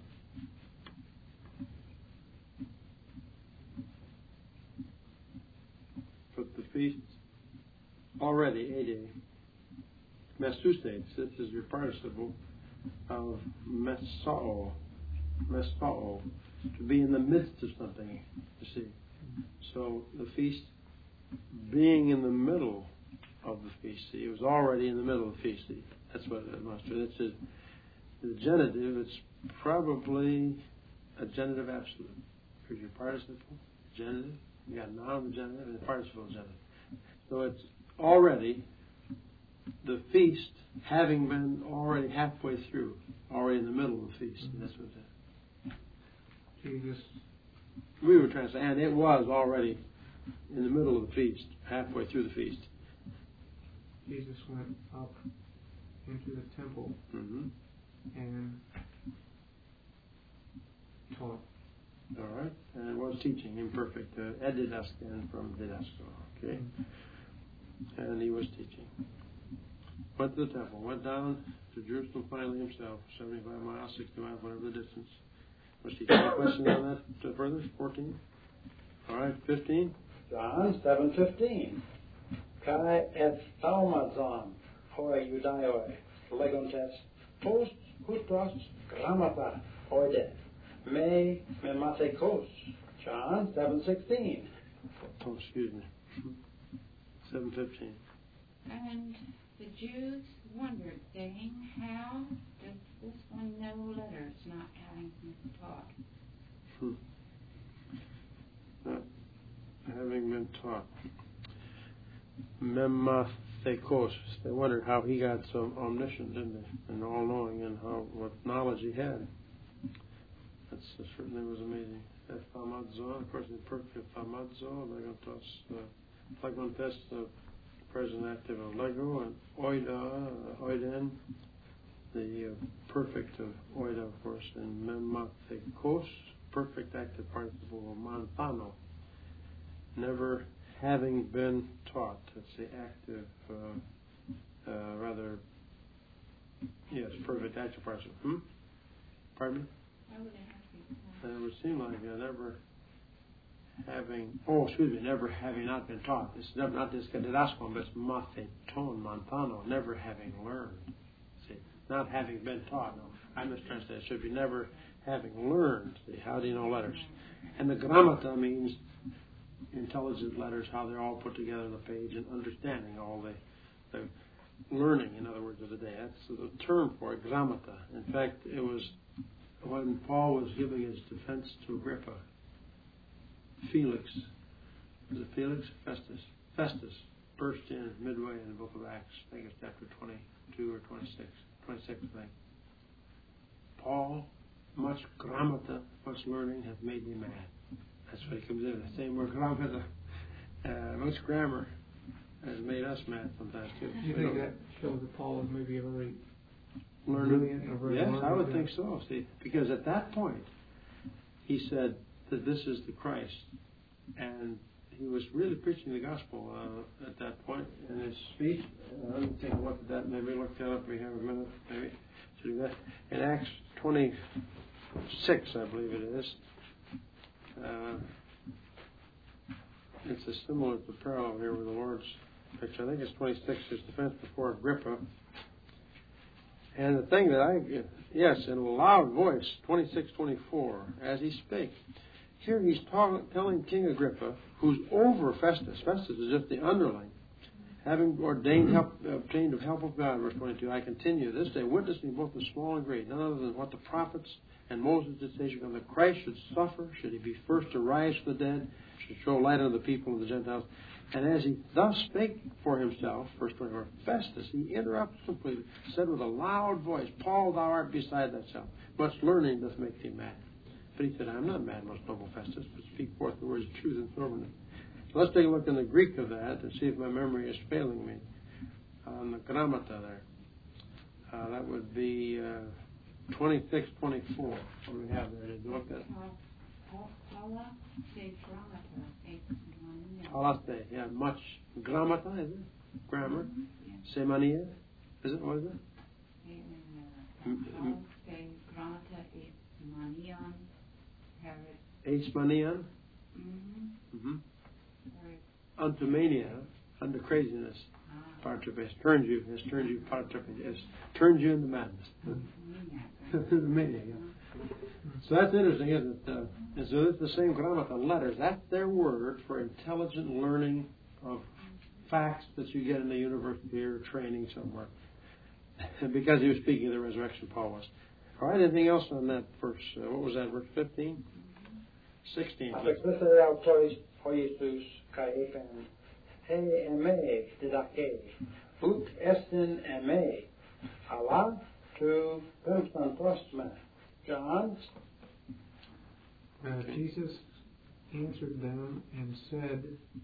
[SPEAKER 1] But the feast already, Ede, mesuses, this is your participle of mesao, mesao, to be in the midst of something, you see. So the feast being in the middle of the feast, see, it was already in the middle of the feast, see. That's what it must be. It's a, the genitive, it's probably a genitive absolute. Because your participle, genitive, you got noun genitive and the participle genitive. So it's already the feast having been already halfway through, already in the middle of the feast. Mm-hmm. That's what it is.
[SPEAKER 4] Jesus.
[SPEAKER 1] We were trying to say, and it was already in the middle of the feast, halfway through the feast.
[SPEAKER 4] Jesus went up into the temple
[SPEAKER 1] Mm-hmm.
[SPEAKER 4] and taught.
[SPEAKER 1] All right, and it was teaching, imperfect, uh, edidasken from didasko, okay? Mm-hmm. And he was teaching. Went to the temple, went down to Jerusalem finally himself, seventy-five miles, sixty miles, whatever the distance. Was teaching. Any questions on that uh, further? fourteen? All right, fifteen?
[SPEAKER 2] John seven fifteen. Kai et thaumazon hoi judaioi legontes post hutros grammata oide me me matekos. John seven sixteen.
[SPEAKER 1] Oh, excuse me. seven fifteen.
[SPEAKER 3] And the Jews wondered, saying, how does this one know letters, not having been taught?
[SPEAKER 1] Hmm. Not having been taught. Memathekos. They wondered how he got so omniscient, didn't they? And all-knowing, and how what knowledge he had. That certainly was amazing. Ethamadzo, of course, the perfect Ethamadzo, Legontos, Legontes, the present active of Lego, and Oida, uh, Oiden, the uh, perfect of Oida, of course, and Memathekos, perfect active participle of Mantano, never having been taught. That's the active, uh, uh, rather, yes, perfect active participle. Hmm? Pardon me?
[SPEAKER 3] Why would it have to be taught?
[SPEAKER 1] It would seem like uh, never having, oh, excuse me, never having not been taught. It's never, not this Kadidascon, but it's Matheton, Montano, never having learned. See, not having been taught. No, I mistranslated. It should be never having learned. See, how do you know letters? And the grammata means intelligent letters, how they're all put together on the page, and understanding all the, the learning, in other words, of the day. That's the term for it, grammata. In fact, it was when Paul was giving his defense to Agrippa, Felix, was it Felix? Festus. Festus burst in midway in the book of Acts. I think it's chapter twenty-two or twenty-six. twenty-six, I think. Paul, much grammata, much learning hath made me mad. That's what he comes in. The same word, grammata. Uh, much grammar has made us mad sometimes too.
[SPEAKER 4] Do you think that shows that Paul was maybe a very
[SPEAKER 1] learning?
[SPEAKER 4] brilliant or very
[SPEAKER 1] Yes,
[SPEAKER 4] learned?
[SPEAKER 1] I would think so. See, because at that point, he said that this is the Christ, and he was really preaching the gospel uh, at that point in his speech. Uh, let me take a look at that. Maybe look that up. We have a minute, maybe to do that. In Acts twenty-six, I believe it is. Uh, it's a similar to parallel here with the Lord's picture. I think it's twenty-six. His defense before Agrippa. And the thing that I, yes, in a loud voice, twenty-six twenty-four, as he spake. Here he's talk, telling King Agrippa, who's over Festus. Festus is just the underling. Having ordained help, obtained the help of God, verse twenty-two, I continue this day, witnessing both the small and great, none other than what the prophets and Moses did say should come, that Christ should suffer, should he be first to rise from the dead, should show light unto the people of the Gentiles. And as he thus spake for himself, verse twenty-four, Festus, he interrupted completely, said with a loud voice, Paul, thou art beside thyself. Much learning doth make thee mad. But he said, I'm not mad, most noble Festus, but speak forth the words of truth and soberness. So let's take a look in the Greek of that and see if my memory is failing me. On the grammata there. Uh, that would be uh, twenty-six twenty-four. What do we have there? Did you look at it? Alaste, yeah, much. Grammata, is it? Grammar.
[SPEAKER 3] Mm-hmm.
[SPEAKER 1] Semania, is it? What is it?
[SPEAKER 3] Grammata is manion.
[SPEAKER 1] H manion.
[SPEAKER 3] Mm-hmm.
[SPEAKER 1] Mm-hmm. Unto mania, unto craziness. Ah. Participates. Turns you, has turned you, participates, has turned you into madness. Mania, yeah. So that's interesting, isn't it? Uh, and so it's the same grammata letters. That's their word for intelligent learning of facts that you get in the university or training somewhere. Because he was speaking of the resurrection, Paul was. All right, anything else on that verse? Uh, what was that, verse fifteen? sixteen.
[SPEAKER 2] Ut estin eme. Allah to Constantosme. John?
[SPEAKER 4] Uh, Jesus answered them and said,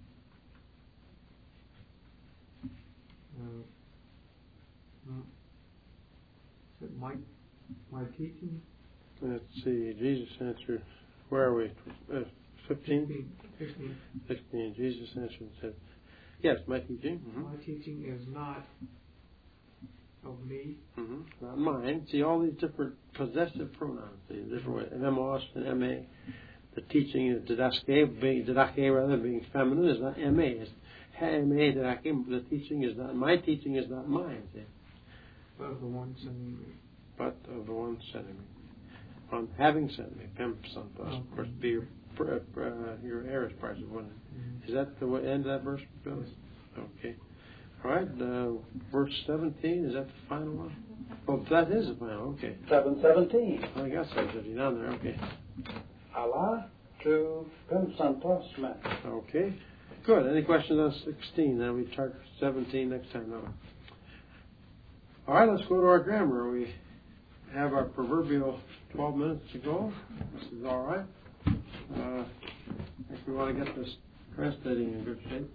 [SPEAKER 4] uh, is it my, my teaching?
[SPEAKER 1] Let's see. Jesus answered. Where are we? Uh, fifteen?
[SPEAKER 4] sixteen.
[SPEAKER 1] sixteen. Jesus answered and said, yes, my teaching. Mm-hmm.
[SPEAKER 4] My teaching is not of me.
[SPEAKER 1] Mm-hmm. Not mine. See, all these different possessive pronouns, the different ways. Emos and ma. The teaching is didaske, being didaske rather being feminine is not ma. It's ha ma didaske. The teaching is not my teaching is not mine. See?
[SPEAKER 4] But of the one sending me.
[SPEAKER 1] But of the one sending me. On having sent me, pem santos.
[SPEAKER 4] Okay.
[SPEAKER 1] Of course, be your uh, your aorist parts of one.
[SPEAKER 4] Mm-hmm.
[SPEAKER 1] Is that the end of that verse, Bill?
[SPEAKER 4] Yes.
[SPEAKER 1] Okay. All right. Uh, verse seventeen. Is that the final one? Oh, that is the final. Okay.
[SPEAKER 2] seven seventeen.
[SPEAKER 1] I got seven seventeen down there. Okay.
[SPEAKER 2] Allah to Constantosme.
[SPEAKER 1] Okay. Good. Any questions on sixteen? Then we start seventeen next time. No. All right. Let's go to our grammar. We have our proverbial twelve minutes to go. This is all right. Uh, I think we want to get this translating in good shape.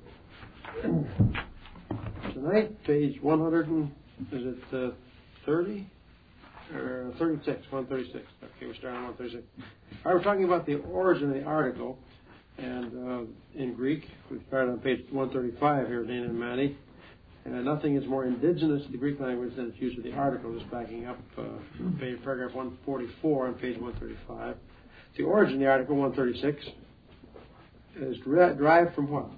[SPEAKER 1] Tonight, page one hundred and, is it uh, thirty? Or thirty-six, one thirty-six. Okay, we're starting on one thirty-six. All right, we're talking about the origin of the article. And uh, in Greek, we started on page one thirty-five here, Dana and Maddie. And nothing is more indigenous to the Greek language than its use of the article, just backing up uh, page, paragraph one forty-four on page one thirty-five. The origin of the article, one thirty-six, is derived from what?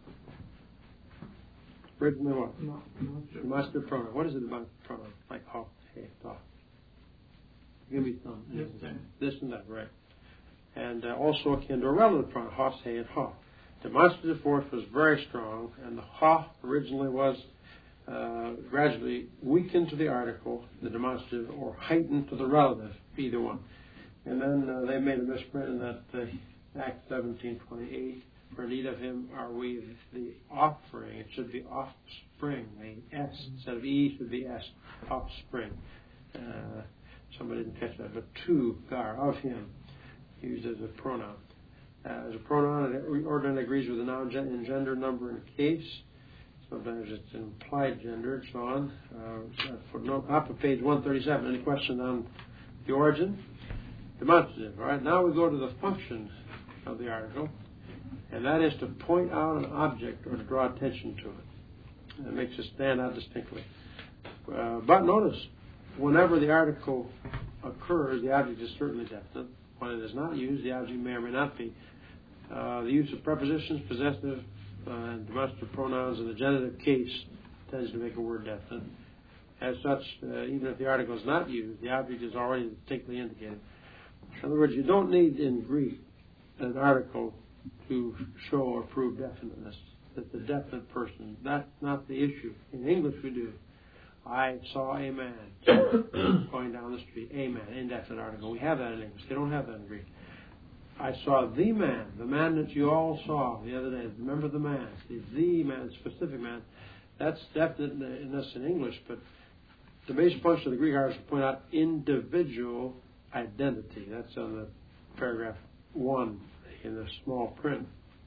[SPEAKER 1] Originally what?
[SPEAKER 4] Not, not sure.
[SPEAKER 1] Demonstrative pronoun. What is it about pronoun? Like ha, hey, ta. Give me some.
[SPEAKER 4] This and
[SPEAKER 1] This and that, right. And uh, also akin to a relative pronoun, ha, hey, and ha. Demonstrative force was very strong, and the ha originally was uh, gradually weakened to the article, the demonstrative, or heightened to the relative, either one. And then uh, they made a misprint in that uh, Acts seventeen twenty-eight, for need of him are we the offspring. It should be offspring. The S instead of E should be S, offspring. Uh, somebody didn't catch that, but to gar, of him, used as a pronoun. Uh, as a pronoun, it ordinarily agrees with the noun in gender, number, and case. Sometimes it's implied gender and so on. Uh, footnote up at page one thirty-seven. Any questions on the origin? Demonstrative. All right, now we go to the function of the article. And that is to point out an object or to draw attention to it. And it makes it stand out distinctly. Uh, but notice, whenever the article occurs, the object is certainly definite. When it is not used, the object may or may not be. Uh, the use of prepositions, possessive, uh, and demonstrative pronouns in the genitive case tends to make a word definite. As such, uh, even if the article is not used, the object is already distinctly indicated. In other words, you don't need in Greek an article to show or prove definiteness. That the definite person, that's not the issue. In English we do. I saw a man going down the street. A man, indefinite article. We have that in English. They don't have that in Greek. I saw the man, the man that you all saw the other day. Remember the man. See, the man, specific man. That's definiteness in English, but the basic function of the Greek article is to point out individual identity. That's on the paragraph one in the small print.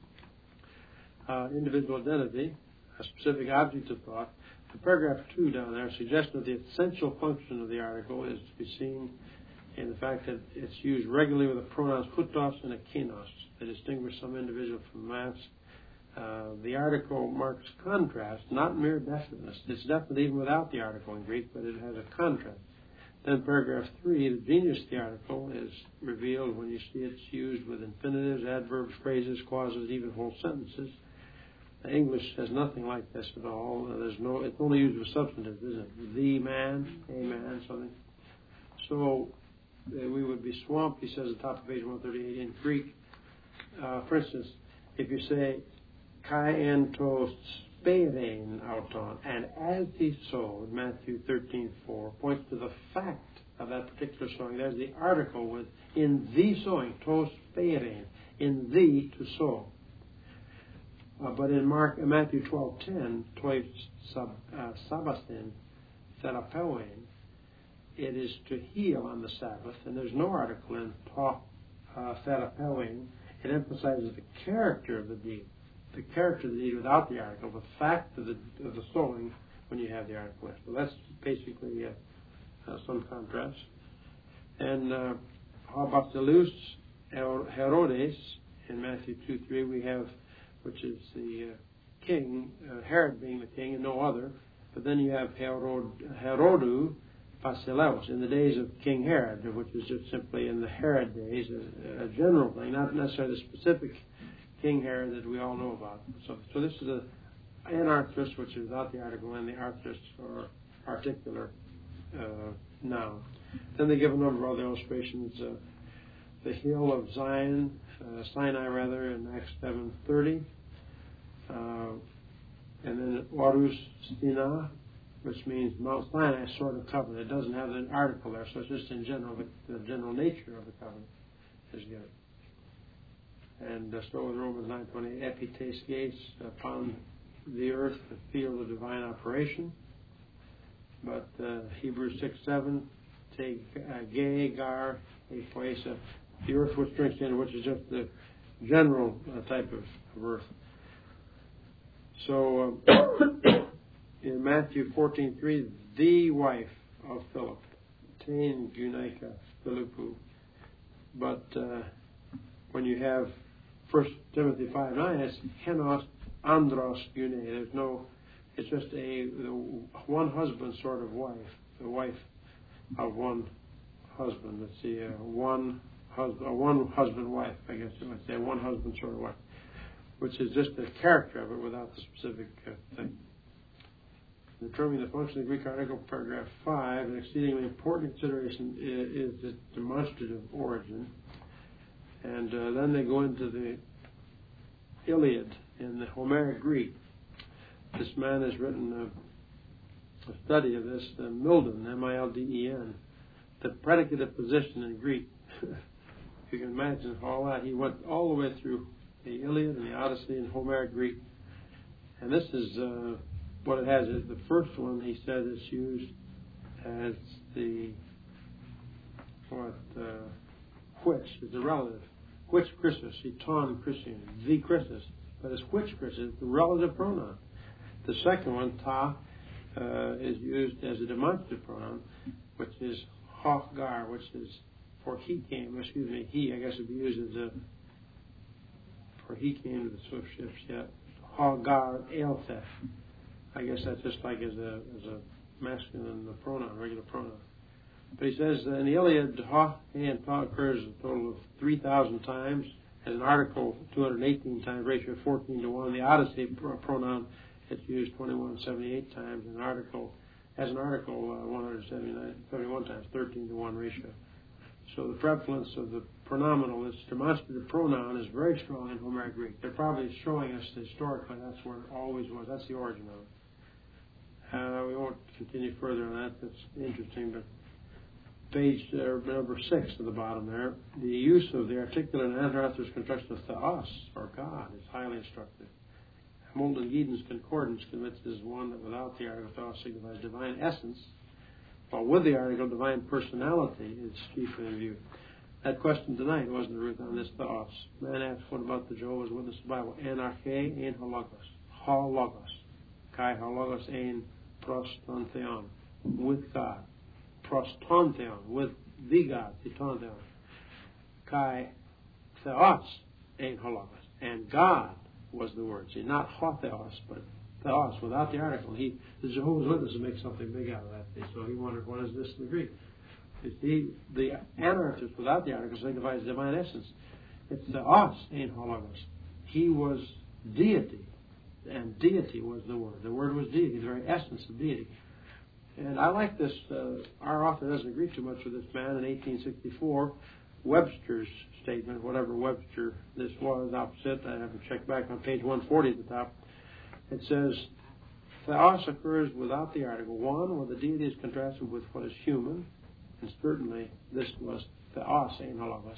[SPEAKER 1] Uh, individual identity, a specific object of thought. In paragraph two down there, suggestion that the essential function of the article is to be seen in the fact that it's used regularly with the pronouns hutos and akinos to distinguish some individual from mass. Uh, the article marks contrast, not mere definiteness. It's definite even without the article in Greek, but it has a contrast. Then paragraph three, the genius of the article is revealed when you see it's used with infinitives, adverbs, phrases, clauses, even whole sentences. English has nothing like this at all. There's no. It's only used with substantive, isn't it? The man, a man, something. So uh, we would be swamped, he says at the top of page one thirty-eight in Greek. Uh, for instance, if you say, kai entos sperein auton, and as he sowed, Matthew thirteen four, points to the fact of that particular sowing. There's the article with, in the sowing, tos sperein, in the to sow. Uh, but in Mark, uh, Matthew twelve ten, toi sab, uh, sabastin therapein, it is to heal on the Sabbath, and there's no article in to uh, therapein. It emphasizes the character of the deed, the character of the deed without the article, the fact of the of the sowing when you have the article. So that's basically uh, uh, some contrast. And uh, Habasilus Herodes in Matthew two three we have, which is the uh, king, uh, Herod being the king and no other. But then you have Herod, Herodu Basileus in the days of King Herod, which is just simply in the Herod days, a, a general thing, not necessarily the specific King Herod that we all know about. So, so this is a anarthrist, which is without the article, and the arthrist or particular uh, noun. Then they give a number of other illustrations. Uh, the hill of Zion, uh, Sinai rather, in Acts seven thirty. Uh, and then Orus Stina, which means Mount Sinai sort of covenant. It doesn't have an article there, so it's just in general, the, the general nature of the covenant is given. And uh, so with Romans nine twenty, epites gates upon the earth, the field of divine operation. But uh, Hebrews six seven, take uh, ge, gar, a poesa, the earth which drinks in, which is just the general uh, type of, of earth. So um, in Matthew fourteen three, the wife of Philip, Tain Gunaika Philippou. But uh, when you have First Timothy five nine, it's Henos Andros Gune. There's no, it's just a one husband sort of wife, the wife of one husband. Let's see, uh, one husband, uh, one husband wife, I guess you might say, one husband sort of wife, which is just the character of it without the specific uh, thing. Determining the function of the Greek article, paragraph five, an exceedingly important consideration is, is its demonstrative origin. And uh, then they go into the Iliad in the Homeric Greek. This man has written a, a study of this, uh, Milden, M I L D E N, the predicative position in Greek. If you can imagine all that, he went all the way through the Iliad and the Odyssey in Homeric Greek. And this is uh, what it has. The first one, he said, is used as the, what, uh, which is the relative. Which Christus, eton Christian, the Christus. But it's which Christus, the relative pronoun. The second one, ta, uh, is used as a demonstrative pronoun, which is hochgar, which is for he came, excuse me, he, I guess, would be used as a before he came to the swift ships yet. Hagar Eltef. I guess that's just like as a as a masculine pronoun, regular pronoun. But he says uh, in the Iliad, ha and ta occurs a total of three thousand times. As an article, two hundred eighteen times, ratio of fourteen to one. The Odyssey pro- pronoun, it's used twenty-one seventy-eight times. An article, as an article, uh, one hundred seventy-one times, thirteen to one ratio. So the prevalence of the pronominal, this demonstrative pronoun, is very strong in Homeric Greek. They're probably showing us historically that's where it always was. That's the origin of it. Uh, we won't continue further on that. That's interesting, but page uh, number six at the bottom there, the use of the articulate and anarthrous construction of theos, or God, is highly instructive. Molden Giedon's concordance convinces one that without the article theos signifies divine essence, while with the article divine personality is chiefly in view. That question tonight wasn't Ruth on this theos. Man asked, what about the Jehovah's Witness Bible? Anarche ein hologos. Hologos. Kai hologos ein prostontheon. With God. Prostontheon, with the God, the tontheon. Kai theos ein hologos. And God was the word. See, not hotheos, but theos, without the article. He, the Jehovah's Witnesses make something big out of that. So he wondered, what is this in the Greek? You see, the anarchist without the article signifies divine essence. It's theos ein hologos. He was deity, and deity was the word. The word was deity, the very essence of deity. And I like this. Uh, our author doesn't agree too much with this man in eighteen sixty-four. Webster's statement, whatever Webster this was, opposite, I have to check back on page one forty at the top. It says, theos occurs without the article. One, where the deity is contrasted with what is human, and certainly this was theos ein hologos.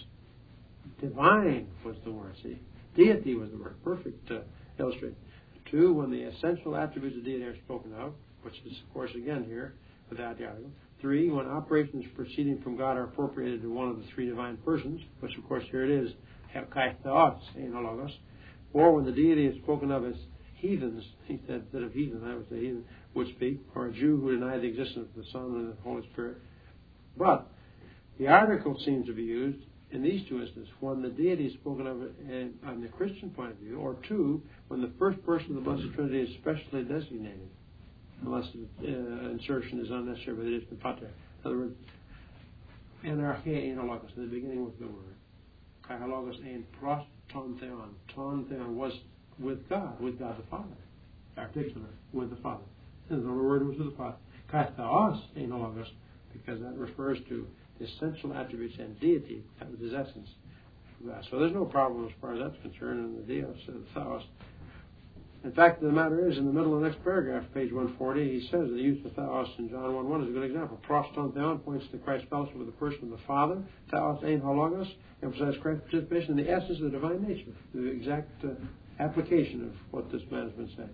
[SPEAKER 1] Divine was the word, see. Deity was the word. Perfect uh, illustration. Two, when the essential attributes of deity are spoken of, which is, of course, again here, without the article. Three, when operations proceeding from God are appropriated to one of the three divine persons, which, of course, here it is, kai theos ein hologos. Four, when the deity is spoken of as heathens, he said, instead of heathen, I would say heathen, would speak, or a Jew who denied the existence of the Son and the Holy Spirit. But the article seems to be used in these two instances, when the deity is spoken of in, on the Christian point of view, or two, when the first person of the Blessed Trinity is specially designated, unless uh, insertion is unnecessary, but it is the pater. In other words, anarche ein hologos, in the beginning was the word. Kai hologos ein prostontheon. Tontheon was with God, with God the Father. Articular, with the Father. And the word was with the Father. Kai theos ein hologos, because that refers to the essential attributes and deity. That was his essence. So there's no problem as far as that's concerned in the Deus, uh, the theos. In fact, the matter is, in the middle of the next paragraph, page one forty, he says the use of theos in John one one is a good example. Prostontheon points to Christ's fellowship with the person of the Father. Theos ein hologos emphasizes Christ's participation in the essence of the divine nature, the exact uh, application of what this man has been saying.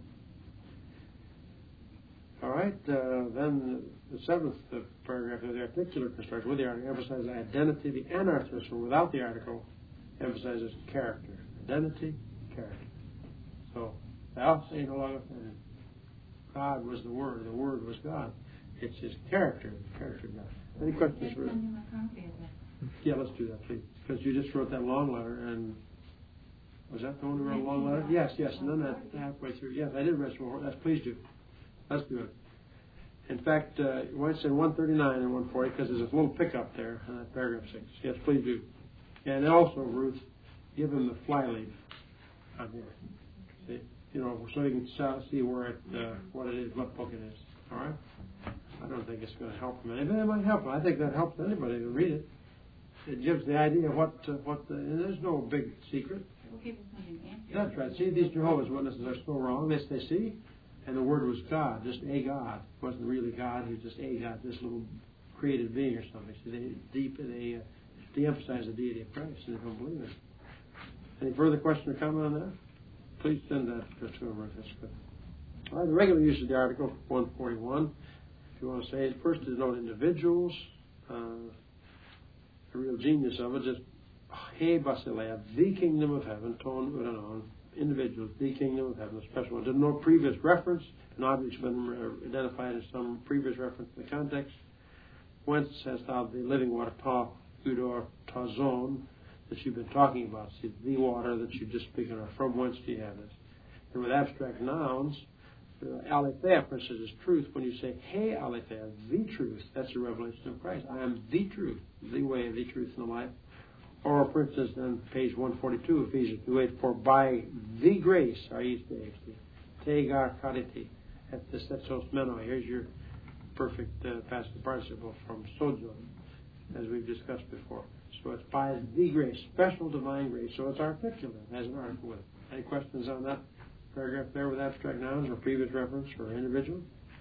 [SPEAKER 1] All right, uh, then the seventh uh, paragraph of the articular construction with the article emphasizes identity. The anarthros, or without the article, emphasizes character. Identity, character. So, theos ein hologos, and God was the Word. The Word was God. It's His character, the character of God. Any questions? For yeah, let's do that, please. Because you just wrote that long letter, and was that the one who wrote a long letter? Yes, yes, and then that halfway through. Yes, I did write some more. Yes, please do. Let's do it. In fact, uh, it's in one thirty-nine and one forty because there's a little pickup there in that paragraph six. Yes, please do. And also, Ruth, give him the flyleaf on here. See, you know, so you can see where it, uh, what it is, what book it is. All right. I don't think it's going to help him. Anybody, it might help him. I think that helps anybody to read it. It gives the idea of what uh, what the. And there's no big secret. That's right. See, these Jehovah's Witnesses are so wrong. This they see. And the Word was God, just a God. It wasn't really God, He was just a God, this little created being or something. So they deep they uh, de-emphasize the deity of Christ, and they don't believe it. Any further question or comment on that? Please send that to him. That's good. All right, the regular use of the article, one forty-one. If you want to say it, first is note individuals. Uh, the real genius of it is He Basileia, the kingdom of heaven, ton uranon. Individuals, the kingdom of heaven, a special one. There's no previous reference. An object's been identified as some previous reference in the context. Whence hast thou the living water, ta, udor, ta zon, that you've been talking about. See, the water that you're just speaking of, from whence do you have this? And with abstract nouns, uh, aletheia, for instance, is truth. When you say, hey, aletheia, the truth, that's a revelation of Christ. I am the truth, the way, the truth, and the life. Or, for instance, on page one forty-two, Ephesians two eight, for by the grace are ye saved. Tegar kariti, at the setsos meno. Here's your perfect uh, passive participle from sojourn, as we've discussed before. So it's by the grace, special divine grace. So it's articulate, has an article with it. Any questions on that paragraph there with abstract nouns or previous reference for individual?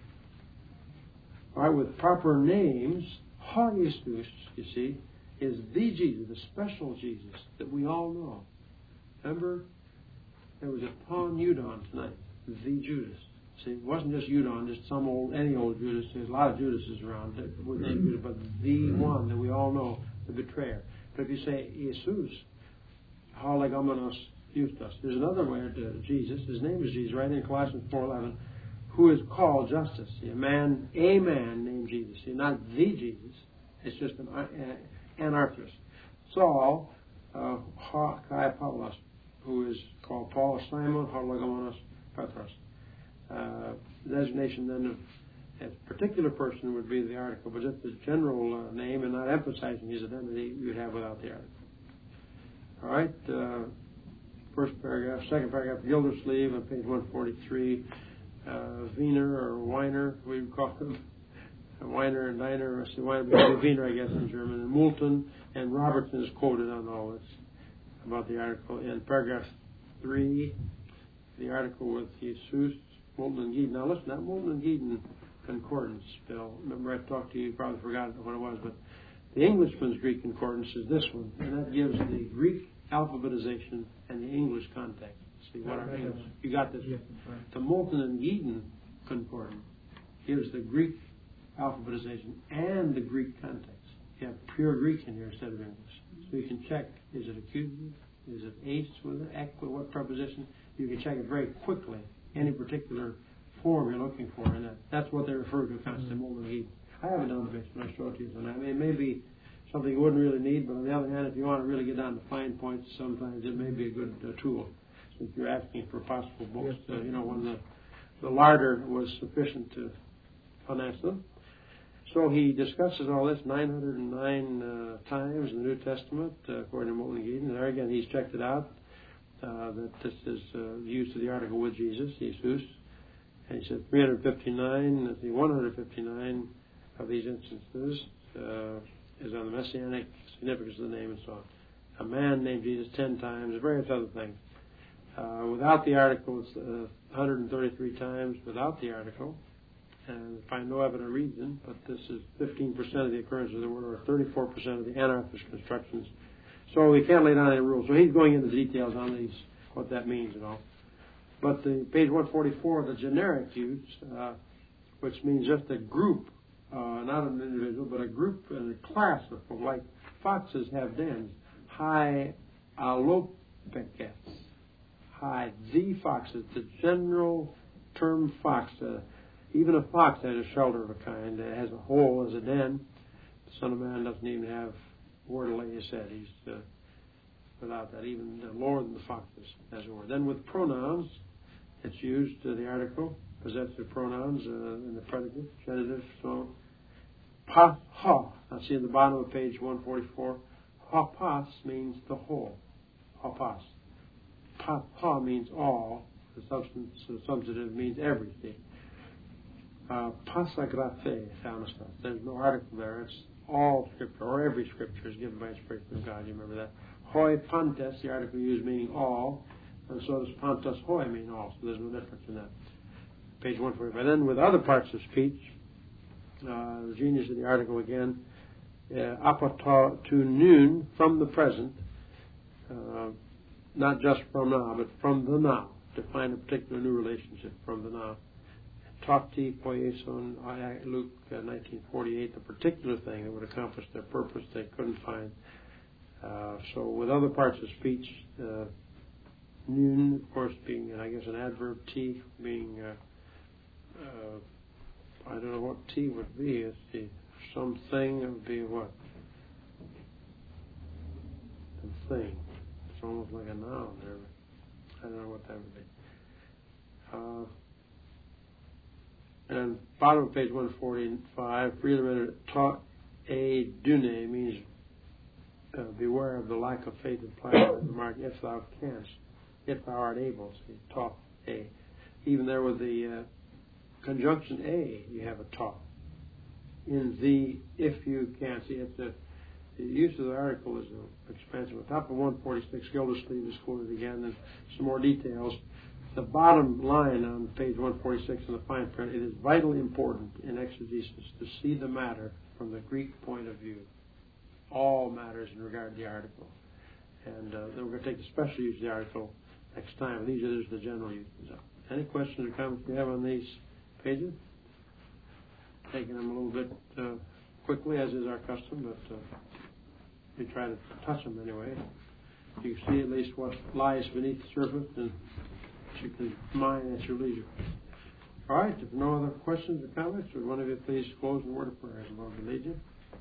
[SPEAKER 1] All right, with proper names, Ha Jesus, you see, is the Jesus, the special Jesus that we all know. Remember, there was a Pon Udon tonight, the Judas. See, it wasn't just Udon, just some old, any old Judas. There's a lot of Judases around, but the one that we all know, the betrayer. But if you say Jesus, Ha legomenos Justus, there's another way to Jesus. His name is Jesus, right in Colossians four eleven, who is called Justice. See, a man, a man named Jesus. See, not the Jesus. It's just an uh, anarthros. Saul, uh, Ha Kai Paulos, who is called Paul, Simon, Ha legomenos Petros. Uh, designation then of a particular person would be the article, but just the general uh, name and not emphasizing his identity you would have without the article. All right, uh, first paragraph, second paragraph, Gildersleeve on page one forty-three, uh, Wiener or Weiner, we would call him Weiner and Diner, or Weiner, but Wiener, I guess, in German, and Moulton and Robertson is quoted on all this about the article. In paragraph three, the article with Jesus, Moulton and Geeden. Now listen, that Moulton and Geeden concordance, Bill. Remember I talked to you, you probably forgot what it was, but the Englishman's Greek concordance is this one, and that gives the Greek alphabetization and the English context. See what our English, you got this?
[SPEAKER 4] Yes,
[SPEAKER 1] the Moulton and Geeden concordance gives the Greek alphabetization and the Greek context. You have pure Greek in here instead of English. So you can check, is it accusative? Is it ace with it? Ek with what preposition? You can check it very quickly. Any particular form you're looking for, and that, that's what they refer to constantly. Mm-hmm. I haven't done the base, but I show it to you. So I mean, it may be something you wouldn't really need, but on the other hand, if you want to really get down to fine points, sometimes it may be a good uh, tool. Since you're asking for possible books, uh, you know, when the the larder was sufficient to finance them. So he discusses all this nine hundred nine uh, times in the New Testament, uh, according to Moulton and Geeden. And there again, he's checked it out. Uh, that this is uh, used to the article with Jesus, Jesus. And he said three hundred fifty-nine, the one hundred fifty-nine of these instances uh, is on the messianic significance of the name and so on. A man named Jesus ten times, various other things. Uh, without the article, it's uh, one hundred thirty-three times without the article. And find no evident reason, but this is fifteen percent of the occurrences of the word, or thirty-four percent of the anarthros constructions. So we can't lay down any rules. So he's going into details on these, what that means and all. But the page one forty-four, the generic use, uh, which means just a group, uh, not an individual, but a group and a class of, like foxes have dens. Hi alopekes. Hi, the foxes, the general term fox. Uh, even a fox has a shelter of a kind. It has a hole as a den. The Son of Man doesn't even have where to lay his head. He's uh, without that, even uh, lower than the foxes, as it were. Then with pronouns, it's used uh, the article, possessive pronouns uh, in the predicate, genitive, so on. Pa, ha. Now see at the bottom of page one forty-four, ha pas means the whole. Ha pas. Pa, ha means all. The substance, the substantive means everything. Uh, pasagraphe, there's no article there. It's all scripture, or every scripture is given by inspiration of God. You remember that? Hoi pantes, the article used meaning all, and so does pantos hoi mean all, so there's no difference in that. Page one forty-five. Then with other parts of speech, uh, the genius of the article again, uh, apato to noon, from the present, uh, not just from now, but from the now, to find a particular new relationship from the now. Tati poieson, Luke uh, nineteen forty-eight, the particular thing that would accomplish their purpose they couldn't find. Uh, so with other parts of speech, uh, noon, of course, being, I guess, an adverb, t being, uh, uh, I don't know what t would be. It's the something, it would be what? thing. It's almost like a noun there. I don't know what that would be. Uh, and bottom of page one forty-five, freely rendered, ta e dune means uh, beware of the lack of faith implied by the remark, if thou canst, if thou art able. See, ta e. Even there with the uh, conjunction a, you have a ta. In the, if you can. See, it's a, the use of the article is an expansion. On top of one forty-six, Gildersleeve is quoted again, and some more details. The bottom line on page one forty-six in the fine print, it is vitally important in exegesis to see the matter from the Greek point of view. All matters in regard to the article. And uh, then we're going to take the special use of the article next time. These are just the general uses. So, any questions or comments you have on these pages? Taking them a little bit uh, quickly, as is our custom, but uh, we try to touch them anyway. You can see at least what lies beneath the surface, and you can mine at your leisure. All right, if no other questions or comments, would one of you please close in a word of prayer? Lord, we lead you.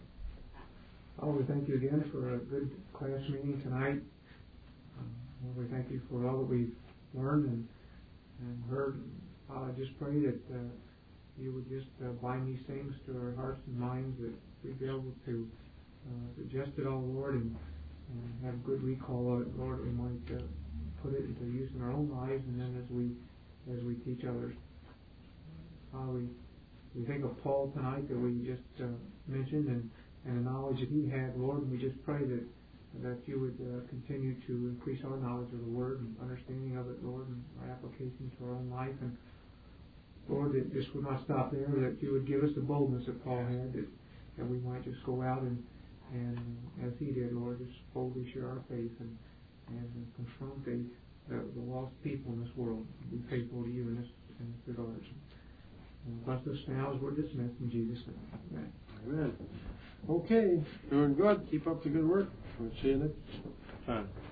[SPEAKER 4] Oh, we thank you again for a good class meeting tonight. Um, Lord, we thank you for all that we've learned and, and heard. Uh, I just pray that uh, you would just uh, bind these things to our hearts and minds, that we'd be able to uh, digest it all, Lord, and, and have good recall of it, Lord. We might uh, put it into use in our own lives, and then as we as we teach others. Uh, we we think of Paul tonight that we just uh, mentioned, and, and the knowledge that he had, Lord, and we just pray that that you would uh, continue to increase our knowledge of the Word and understanding of it, Lord, and our application to our own life. And Lord, that this would not stop there, that you would give us the boldness that Paul had, that, that we might just go out and, and as he did, Lord, just boldly share our faith and, and confront the, the, the lost people in this world. Be faithful to you in this, in this regard. And bless us now as we're dismissed in Jesus' name. Amen.
[SPEAKER 1] Amen. Okay, doing good. Keep up the good work. We'll see you next time.